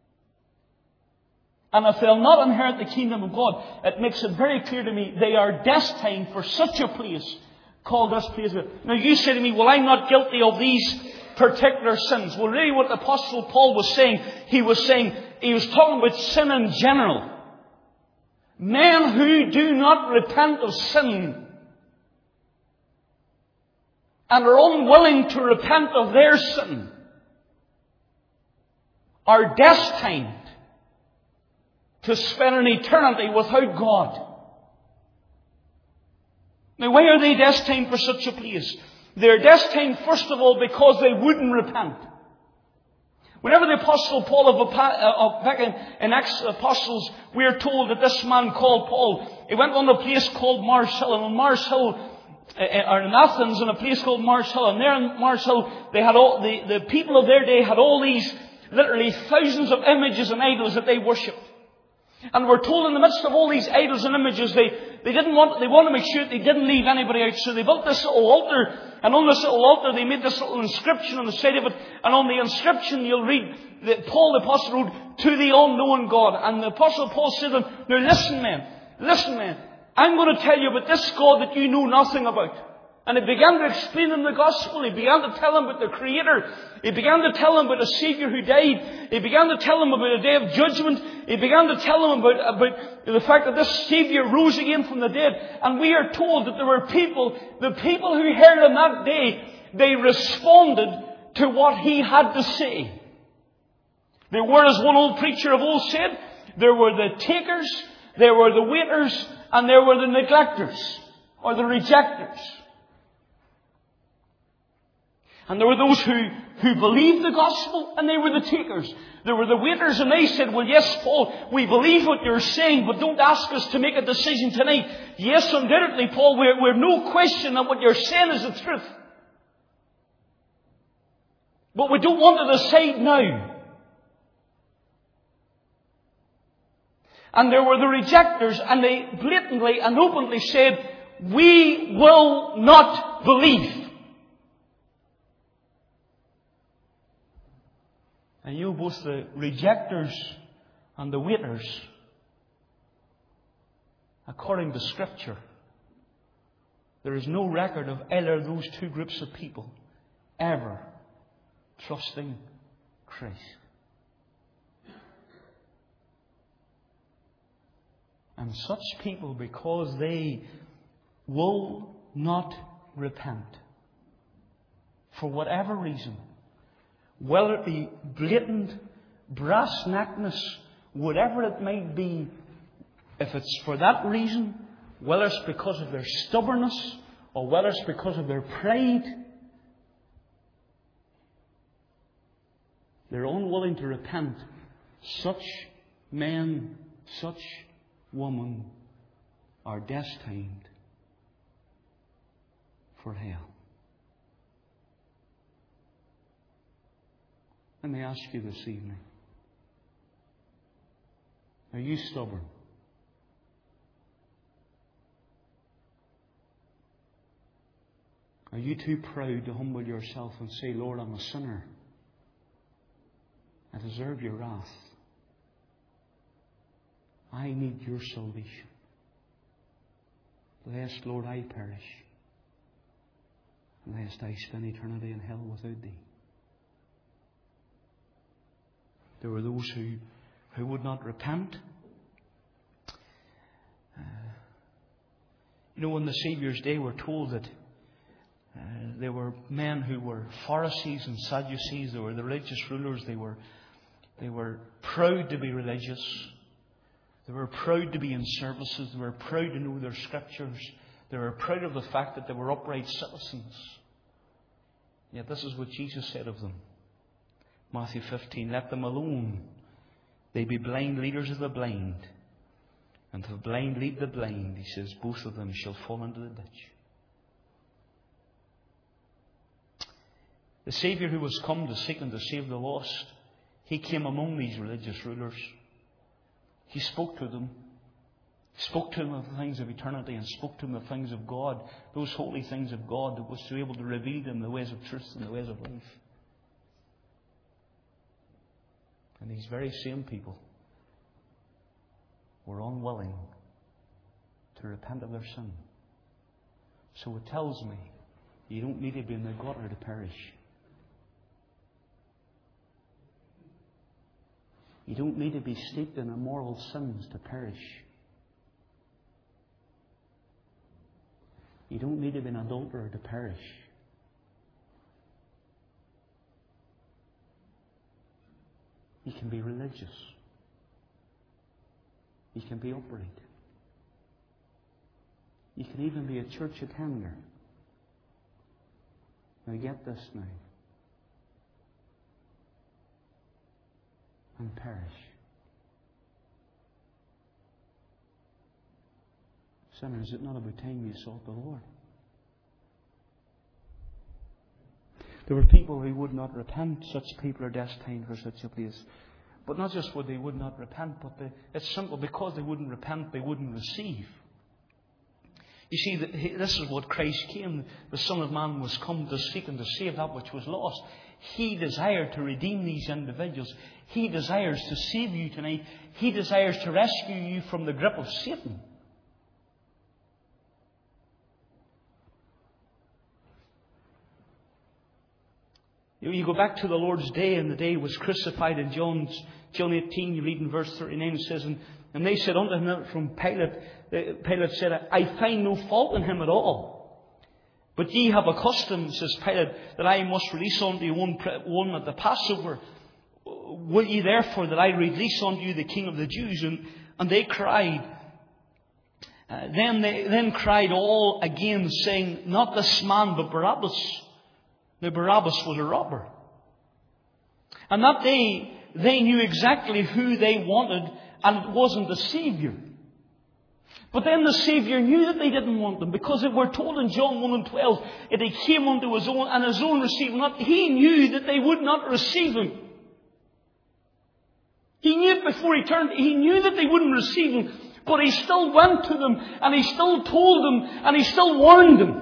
And if they'll not inherit the kingdom of God, it makes it very clear to me they are destined for such a place called this place. Now you say to me, well, I'm not guilty of these particular sins. Well, really what the Apostle Paul was saying, he was saying, he was talking about sin in general. Men who do not repent of sin and are unwilling to repent of their sin are destined to spend an eternity without God. Now, why are they destined for such a place? They're destined, first of all, because they wouldn't repent. Whenever the Apostle Paul of, of back in, in Acts Apostles, we are told that this man called Paul, he went on a place called Mars Hill, and on Mars Hill, or in Athens, in a place called Mars Hill, and there in Mars Hill, they had all the, the people of their day had all these literally thousands of images and idols that they worshipped. And we're told in the midst of all these idols and images, they, they didn't want, they wanted to make sure that they didn't leave anybody out. So they built this little altar, and on this little altar they made this little inscription on the side of it. And on the inscription you'll read that Paul the Apostle wrote, to the unknown God. And the Apostle Paul said to them, now listen men, listen men, I'm going to tell you about this God that you know nothing about. And he began to explain them the gospel. He began to tell them about the Creator. He began to tell them about a Saviour who died. He began to tell them about a day of judgment. He began to tell them about, about the fact that this Saviour rose again from the dead. And we are told that there were people, the people who heard him that day, they responded to what he had to say. There were, as one old preacher of old said, there were the takers, there were the waiters, and there were the neglectors, or the rejectors. And there were those who, who believed the gospel, and they were the takers. There were the waiters, and they said, well, yes, Paul, we believe what you're saying, but don't ask us to make a decision tonight. Yes, undoubtedly, Paul, we're, we're no question that what you're saying is the truth. But we don't want to decide now. And there were the rejectors, and they blatantly and openly said, we will not believe. And you, both the rejectors and the waiters, according to Scripture, there is no record of either of those two groups of people ever trusting Christ. And such people, because they will not repent, for whatever reason, whether it be blatant brass neckness, whatever it might be, if it's for that reason, whether it's because of their stubbornness or whether it's because of their pride, they're unwilling to repent. Such men, such women are destined for hell. Let me ask you this evening, are you stubborn? Are you too proud to humble yourself and say, Lord, I'm a sinner. I deserve your wrath. I need your salvation. Lest, Lord, I perish, lest I spend eternity in hell without thee. There were those who, who would not repent. Uh, you know, in the Saviour's day, we're told that uh, there were men who were Pharisees and Sadducees. They were the religious rulers. They were, they were proud to be religious. They were proud to be in services. They were proud to know their scriptures. They were proud of the fact that they were upright citizens. Yet this is what Jesus said of them. Matthew fifteen, let them alone. They be blind leaders of the blind. And if the blind lead the blind, he says, both of them shall fall into the ditch. The Saviour who was come to seek and to save the lost, he came among these religious rulers. He spoke to them. He spoke to them of the things of eternity and spoke to them of the things of God, those holy things of God that was to be able to reveal to them the ways of truth and the ways of life. And these very same people were unwilling to repent of their sin. So it tells me you don't need to be in the gutter to perish. You don't need to be steeped in immoral sins to perish. You don't need to be an adulterer to perish. You can be religious. You can be upright. You can even be a church attender. Now get this now. And perish. Sinner, is it not about time you sought the Lord? There were people who would not repent. Such people are destined for such a place. But not just would they would not repent, but they, it's simple. Because they wouldn't repent, they wouldn't receive. You see, this is what Christ came. The Son of Man was come to seek and to save that which was lost. He desired to redeem these individuals. He desires to save you tonight. He desires to rescue you from the grip of Satan. You go back to the Lord's day, and the day was crucified in John's, John eighteen, you read in verse thirty-nine, it says, and, and they said unto him from Pilate, Pilate said, I find no fault in him at all. But ye have a custom, says Pilate, that I must release unto you one, one at the Passover. Will ye therefore that I release unto you the King of the Jews? And, and they cried, uh, then they then cried all again, saying, not this man, but Barabbas. Now Barabbas was a robber. And that day, they knew exactly who they wanted, and it wasn't the Saviour. But then the Saviour knew that they didn't want them, because it we're told in John one and twelve, that he came unto his own, and his own received him not. He knew that they would not receive him. He knew it before he turned. He knew that they wouldn't receive him, but he still went to them, and he still told them, and he still warned them.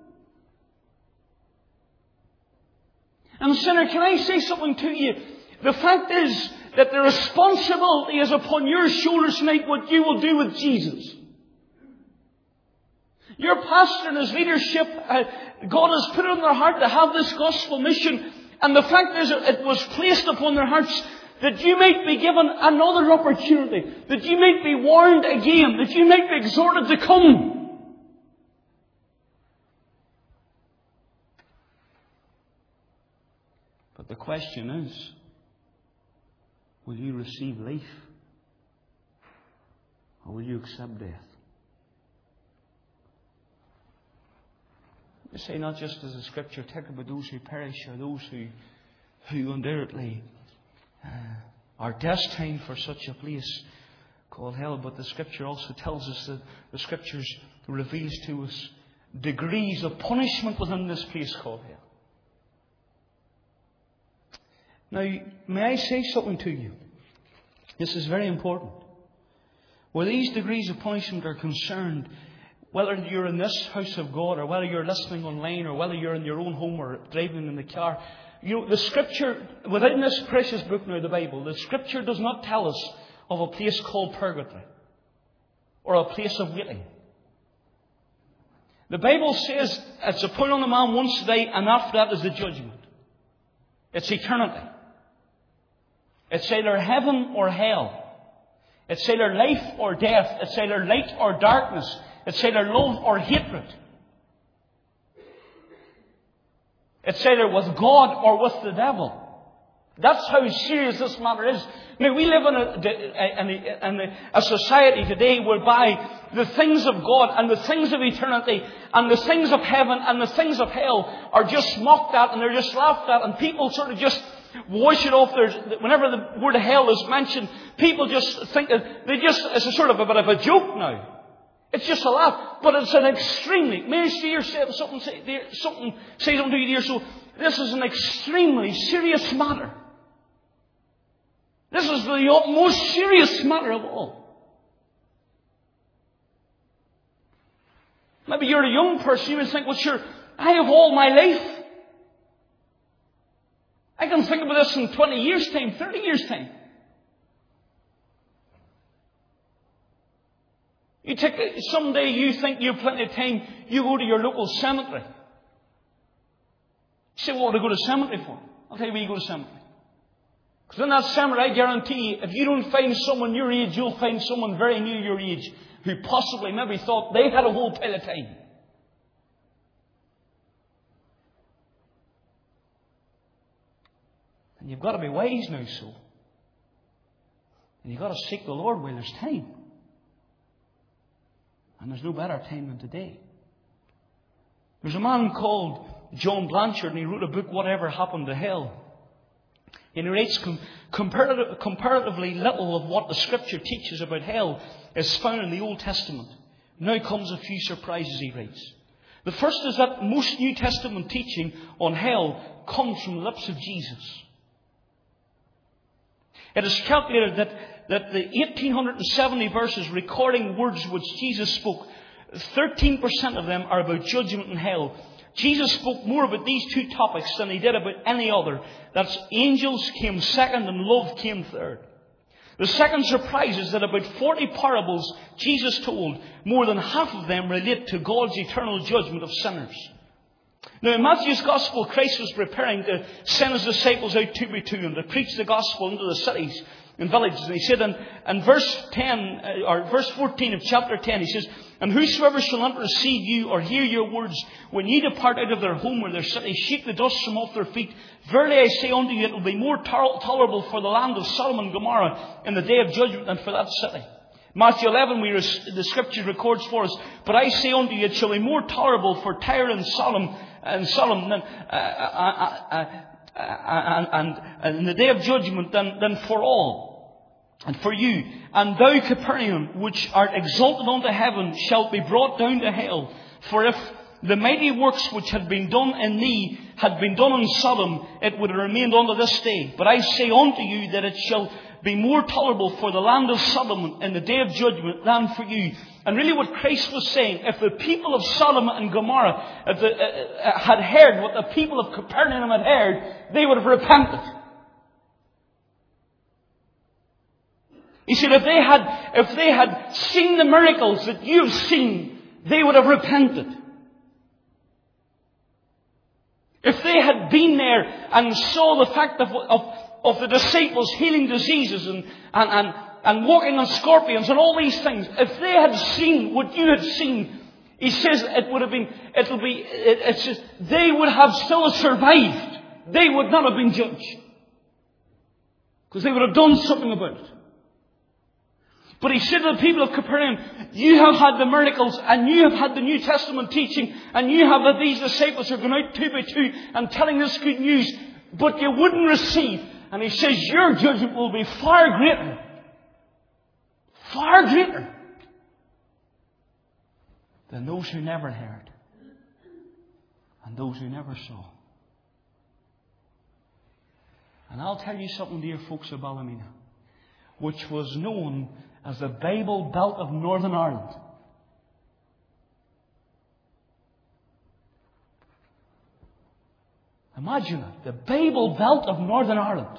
And sinner, can I say something to you? The fact is that the responsibility is upon your shoulders tonight what you will do with Jesus. Your pastor and his leadership, uh, God has put it on their heart to have this gospel mission. And the fact is that it was placed upon their hearts that you might be given another opportunity. That you might be warned again. That you might be exhorted to come. But the question is, will you receive life? Or will you accept death? You say not just as the Scripture talks about those who perish or those who, who undoubtedly uh, are destined for such a place called hell, but the Scripture also tells us that the Scriptures reveals to us degrees of punishment within this place called hell. Now, may I say something to you? This is very important. Where these degrees of punishment are concerned, whether you're in this house of God, or whether you're listening online, or whether you're in your own home or driving in the car, you know, the Scripture, within this precious book now, the Bible, the Scripture does not tell us of a place called purgatory, or a place of waiting. The Bible says it's appointed on the man once a day, and after that is the judgment. It's eternity. It's either heaven or hell. It's either life or death. It's either light or darkness. It's either love or hatred. It's either with God or with the devil. That's how serious this matter is. Now, we live in a, in a, in a, a society today whereby the things of God and the things of eternity and the things of heaven and the things of hell are just mocked at and they're just laughed at, and people sort of just wash it off. There's, whenever the word hell is mentioned, people just think that they just, it's a sort of a bit of a joke now. It's just a laugh, but it's an extremely, may I say something, say, something, say something to you dear, so this is an extremely serious matter. This is the most serious matter of all. Maybe you're a young person, you would think, well sure, I have all my life. I can think about this in twenty years' time, thirty years' time. You take, someday you think you have plenty of time, you go to your local cemetery. You say, what do I go to cemetery for? I'll tell you where you go to cemetery. Because in that cemetery, I guarantee you, if you don't find someone your age, you'll find someone very near your age who possibly maybe thought they had a whole pile of time. And you've got to be wise now, so. And you've got to seek the Lord while there's time. And there's no better time than today. There's a man called John Blanchard, and he wrote a book, Whatever Happened to Hell. And he writes, comparative, comparatively little of what the Scripture teaches about hell is found in the Old Testament. Now comes a few surprises, he writes. The first is that most New Testament teaching on hell comes from the lips of Jesus. It is calculated that, that the one thousand eight hundred seventy verses recording words which Jesus spoke, thirteen percent of them are about judgment and hell. Jesus spoke more about these two topics than he did about any other. That's angels came second and love came third. The second surprise is that about forty parables Jesus told, more than half of them relate to God's eternal judgment of sinners. Now in Matthew's Gospel, Christ was preparing to send his disciples out two by two and to preach the Gospel into the cities and villages. And he said in, in verse ten, or verse fourteen of chapter ten, he says, and whosoever shall not receive you or hear your words when ye depart out of their home or their city, shake the dust from off their feet. Verily I say unto you, it will be more tol- tolerable for the land of Sodom and Gomorrah in the day of judgment than for that city. Matthew eleven, we res- the Scripture records for us, but I say unto you, it shall be more tolerable for Tyre and Sodom and Sodom than, uh, uh, uh, uh, uh, and, and in the day of judgment than, than for all. And for you, and thou Capernaum, which art exalted unto heaven, shalt be brought down to hell. For if the mighty works which had been done in thee had been done in Sodom, it would have remained unto this day. But I say unto you that it shall be more tolerable for the land of Sodom in the day of judgment than for you. And really what Christ was saying, if the people of Sodom and Gomorrah if the, uh, had heard what the people of Capernaum had heard, they would have repented. He said, if they had, if they had seen the miracles that you've seen, they would have repented. If they had been there and saw the fact of, of, of the disciples healing diseases and, and, and, and walking on scorpions and all these things, if they had seen what you had seen, he says it would have been, it'll be, it, it's just, they would have still survived. They would not have been judged. Because they would have done something about it. But he said to the people of Capernaum, you have had the miracles and you have had the New Testament teaching and you have had these disciples who are going out two by two and telling this good news, but you wouldn't receive. And he says your judgment will be far greater. Far greater than those who never heard and those who never saw. And I'll tell you something, dear folks of Ballymena, which was known as the Bible Belt of Northern Ireland. Imagine it, the Bible Belt of Northern Ireland.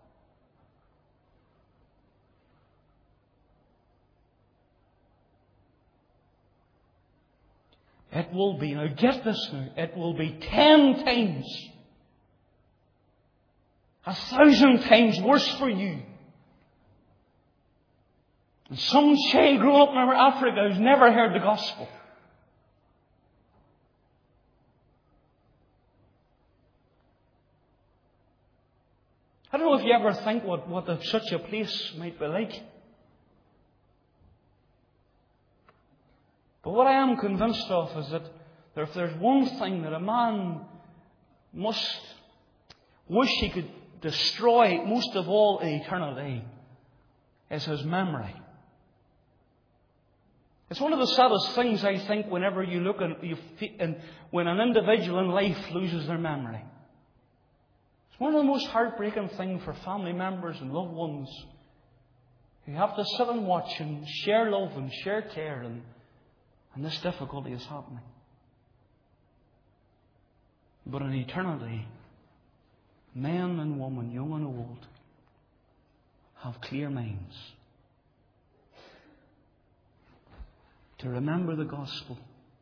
It will be, now get this now, it will be ten times, A thousand times worse for you. And some child growing up in Africa who's never heard the gospel. I don't know if you ever think what, what the, such a place might be like. But what I am convinced of is that if there's one thing that a man must wish he could destroy most of all in eternity, is his memory. It's one of the saddest things, I think, whenever you look at you, and when an individual in life loses their memory. It's one of the most heartbreaking things for family members and loved ones who have to sit and watch and share love and share care, and, and this difficulty is happening. But in eternity, men and women, young and old, have clear minds to remember the gospel,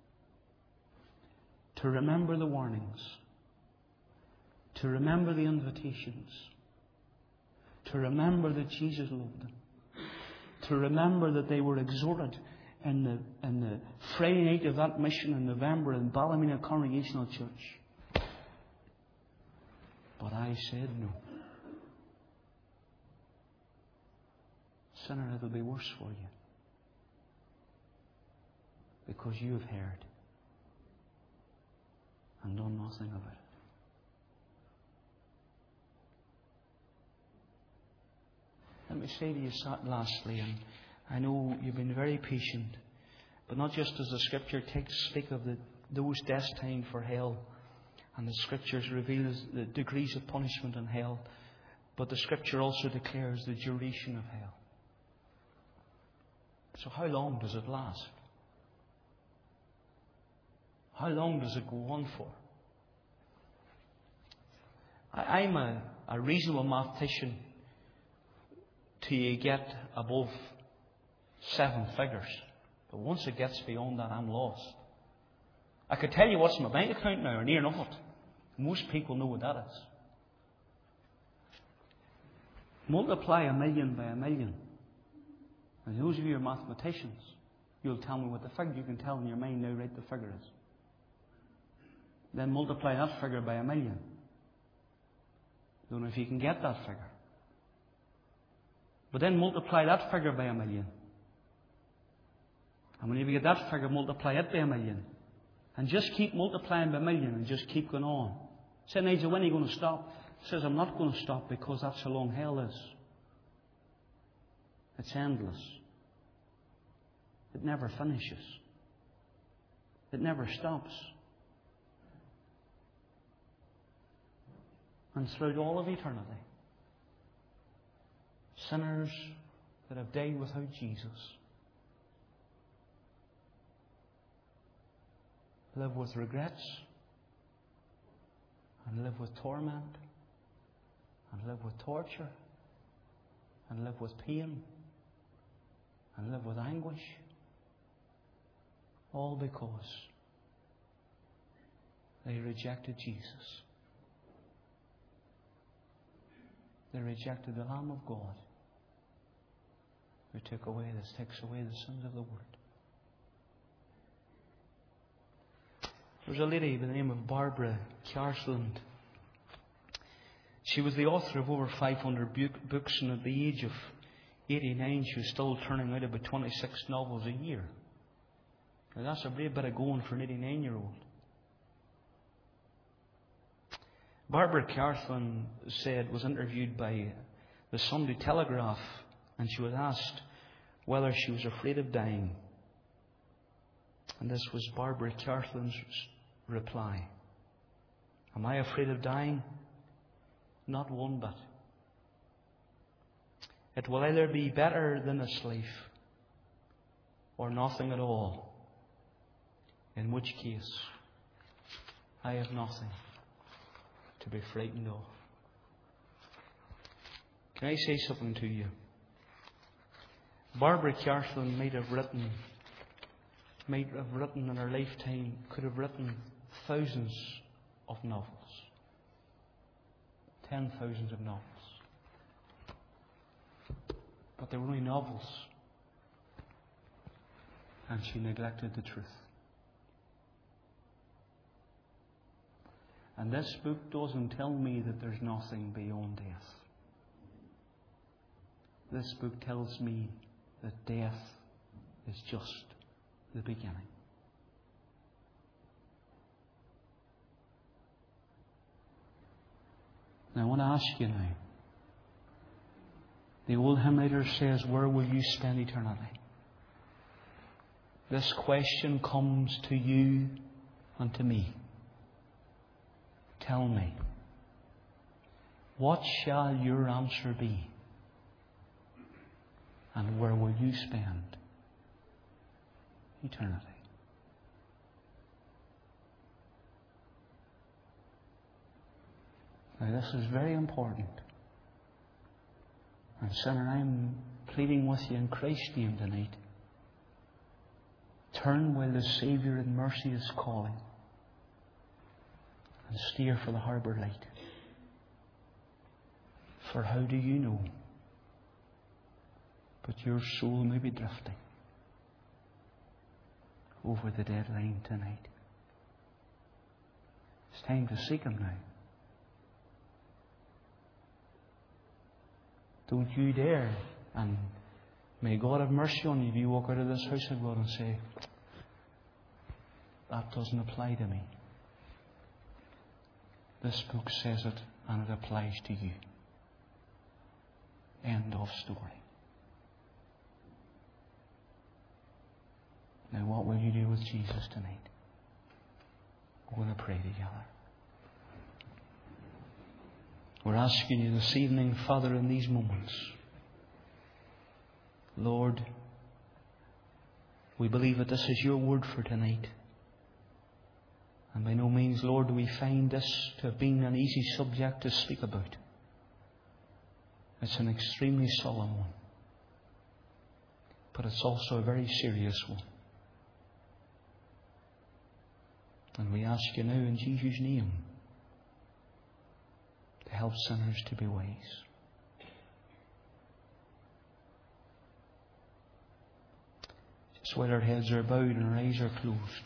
to remember the warnings, to remember the invitations, to remember that Jesus loved them, to remember that they were exhorted in the, in the Friday night of that mission in November in Ballymena Congregational Church. But I said no. Sinner, it'll be worse for you. Because you have heard and done nothing of it. Let me say to you lastly, and I know you've been very patient, but not just as the Scripture takes speak of the, those destined for hell, and the Scriptures reveal the degrees of punishment in hell, but the Scripture also declares the duration of hell. So how long does it last? How long does it go on for? I, I'm a, a reasonable mathematician till you get above seven figures. But once it gets beyond that, I'm lost. I could tell you what's in my bank account now, or near enough it. Most people know what that is. Multiply a million by a million. And those of you who are mathematicians, you'll tell me what the figure, you can tell in your mind now right the figure is. Then multiply that figure by a million. Don't know if you can get that figure. But then multiply that figure by a million. And when you get that figure, multiply it by a million. And just keep multiplying by a million and just keep going on. Say, Nigel, when are you going to stop? He says, I'm not going to stop because that's how long hell is. It's endless. It never finishes. It never stops. And throughout all of eternity, sinners that have died without Jesus live with regrets, and live with torment, and live with torture, and live with pain, and live with anguish, all because they rejected Jesus. They rejected the Lamb of God who took away this, takes away the sins of the world. There was a lady by the name of Barbara Carsland. She was the author of over five hundred books, and at the age of eighty-nine she was still turning out about twenty-six novels a year. Now that's a great bit of going for an eighty-nine-year-old. Barbara Carsland said, was interviewed by the Sunday Telegraph, and she was asked whether she was afraid of dying. And this was Barbara Carsland's reply. Am I afraid of dying? Not one bit. It will either be better than this life or nothing at all, in which case I have nothing to be frightened of. Can I say something to you? Barbara Carsland might have written, might have written in her lifetime, could have written thousands of novels. ten thousands of novels. But they were only novels. And she neglected the truth. And this book doesn't tell me that there's nothing beyond death. This book tells me that death is just the beginning. Now I want to ask you now. The old hymn writer says, where will you spend eternity? This question comes to you and to me. Tell me, what shall your answer be? And where will you spend eternity? Now this is very important. And sinner, I'm pleading with you in Christ's name tonight. Turn while the Saviour in mercy is calling. And steer for the harbour light. For how do you know? But your soul may be drifting over the dead line tonight. It's time to seek Him now. Don't you dare, and may God have mercy on you if you walk out of this house of God and say, that doesn't apply to me. This book says it, and it applies to you. End of story. Now what will you do with Jesus tonight? We're going to pray together. We're asking you this evening, Father, in these moments, Lord, we believe that this is your word for tonight. And by no means, Lord, do we find this to have been an easy subject to speak about. It's an extremely solemn one. But it's also a very serious one. And we ask you now in Jesus' name to help sinners to be wise. Just while our heads are bowed and our eyes are closed,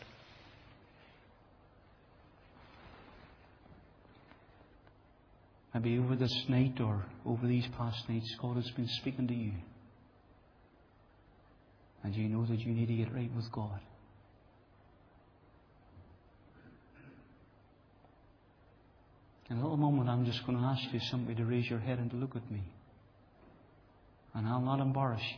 maybe over this night or over these past nights, God has been speaking to you. And you know that you need to get right with God. In a little moment, I'm just going to ask you simply to raise your head and to look at me. And I'll not embarrass you.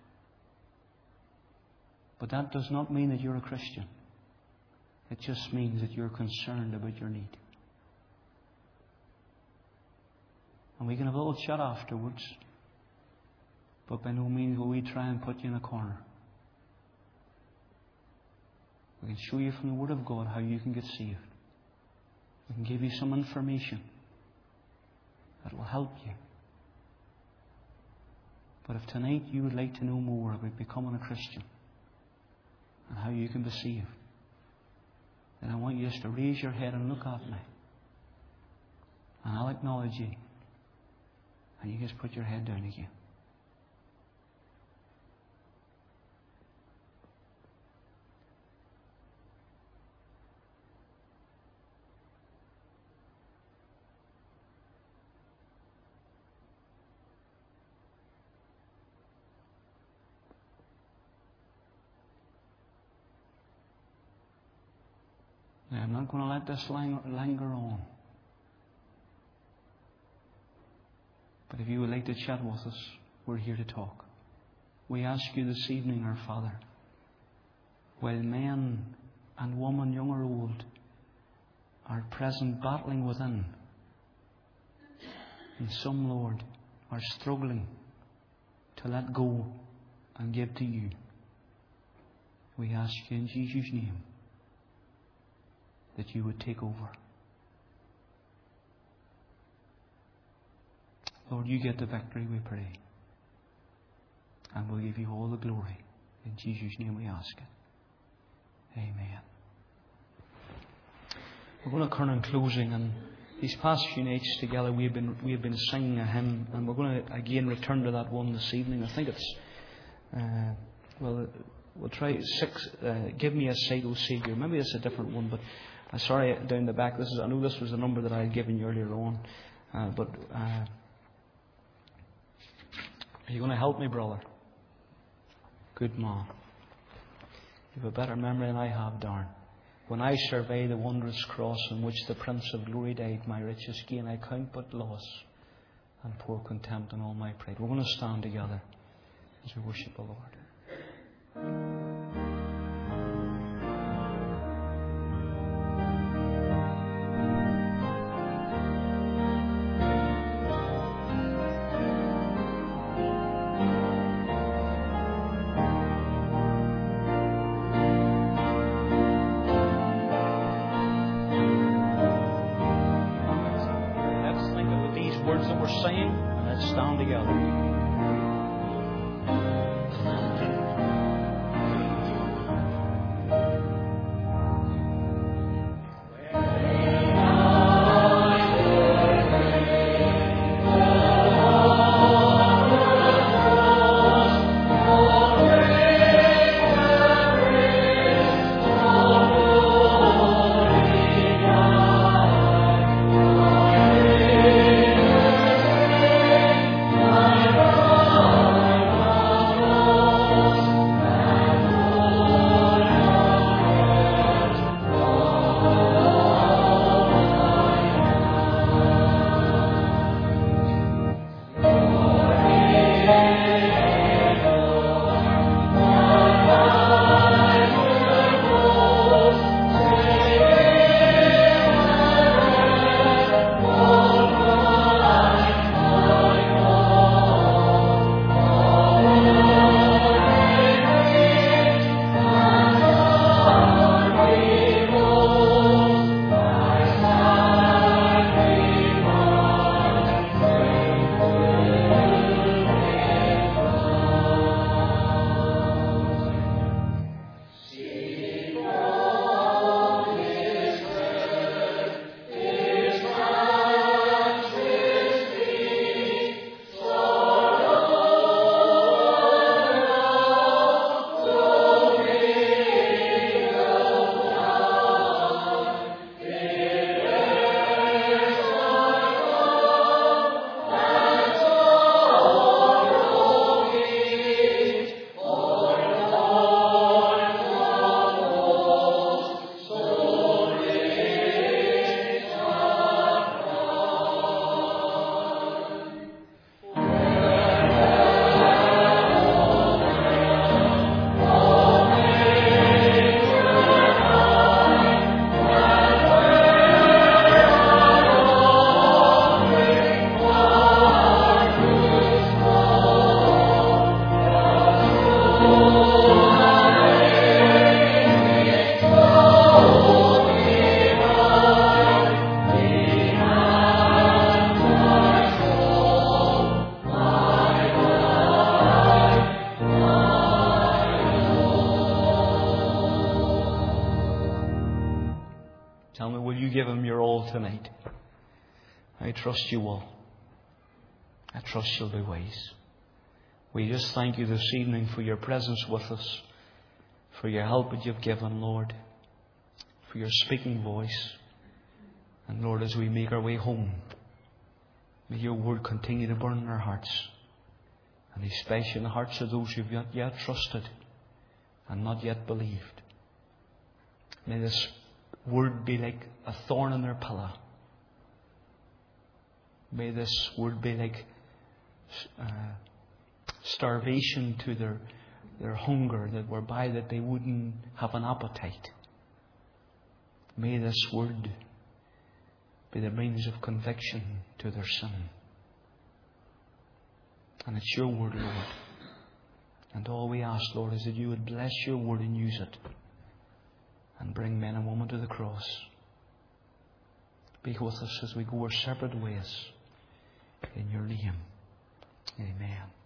But that does not mean that you're a Christian. It just means that you're concerned about your need. And we can have a little chat afterwards. But by no means will we try and put you in a corner. We can show you from the Word of God how you can get saved. We can give you some information that will help you. But if tonight you would like to know more about becoming a Christian and how you can be saved, then I want you just to raise your head and look at me. And I'll acknowledge you. And you just put your head down again. Now, I'm not going to let this linger on. But if you would like to chat with us, we're here to talk. We ask you this evening, our Father, while men and women, young or old, are present battling within, and some, Lord, are struggling to let go and give to you, we ask you in Jesus' name that you would take over. Lord, you get the victory, we pray. And we'll give you all the glory. In Jesus' name we ask it. Amen. We're going to turn in closing, and these past few nights together we have been we have been singing a hymn, and we're going to again return to that one this evening. I think it's uh, well we'll try six. Uh, Give me a sight, O Saviour. Maybe it's a different one, but uh, sorry, down the back. This is I know this was the number that I had given you earlier on, uh, but uh, are you going to help me, brother? Good man. You have a better memory than I have, Darren. When I survey the wondrous cross on which the Prince of Glory died, my riches gain I count but loss, and pour contempt on all my pride. We're going to stand together as we worship the Lord. Tell me, will you give Him your all tonight? I trust you will. I trust you'll be wise. We just thank you this evening for your presence with us, for your help that you've given, Lord, for your speaking voice. And Lord, as we make our way home, may your word continue to burn in our hearts, and especially in the hearts of those who've not yet trusted and not yet believed. May this word be like a thorn in their pillow. May this word be like uh, starvation to their their hunger, that whereby that they wouldn't have an appetite. May this word be the means of conviction to their sin. And it's your word, Lord. And all we ask, Lord, is that you would bless your word and use it, and bring men and women to the cross. Be with us as we go our separate ways. In your name, amen.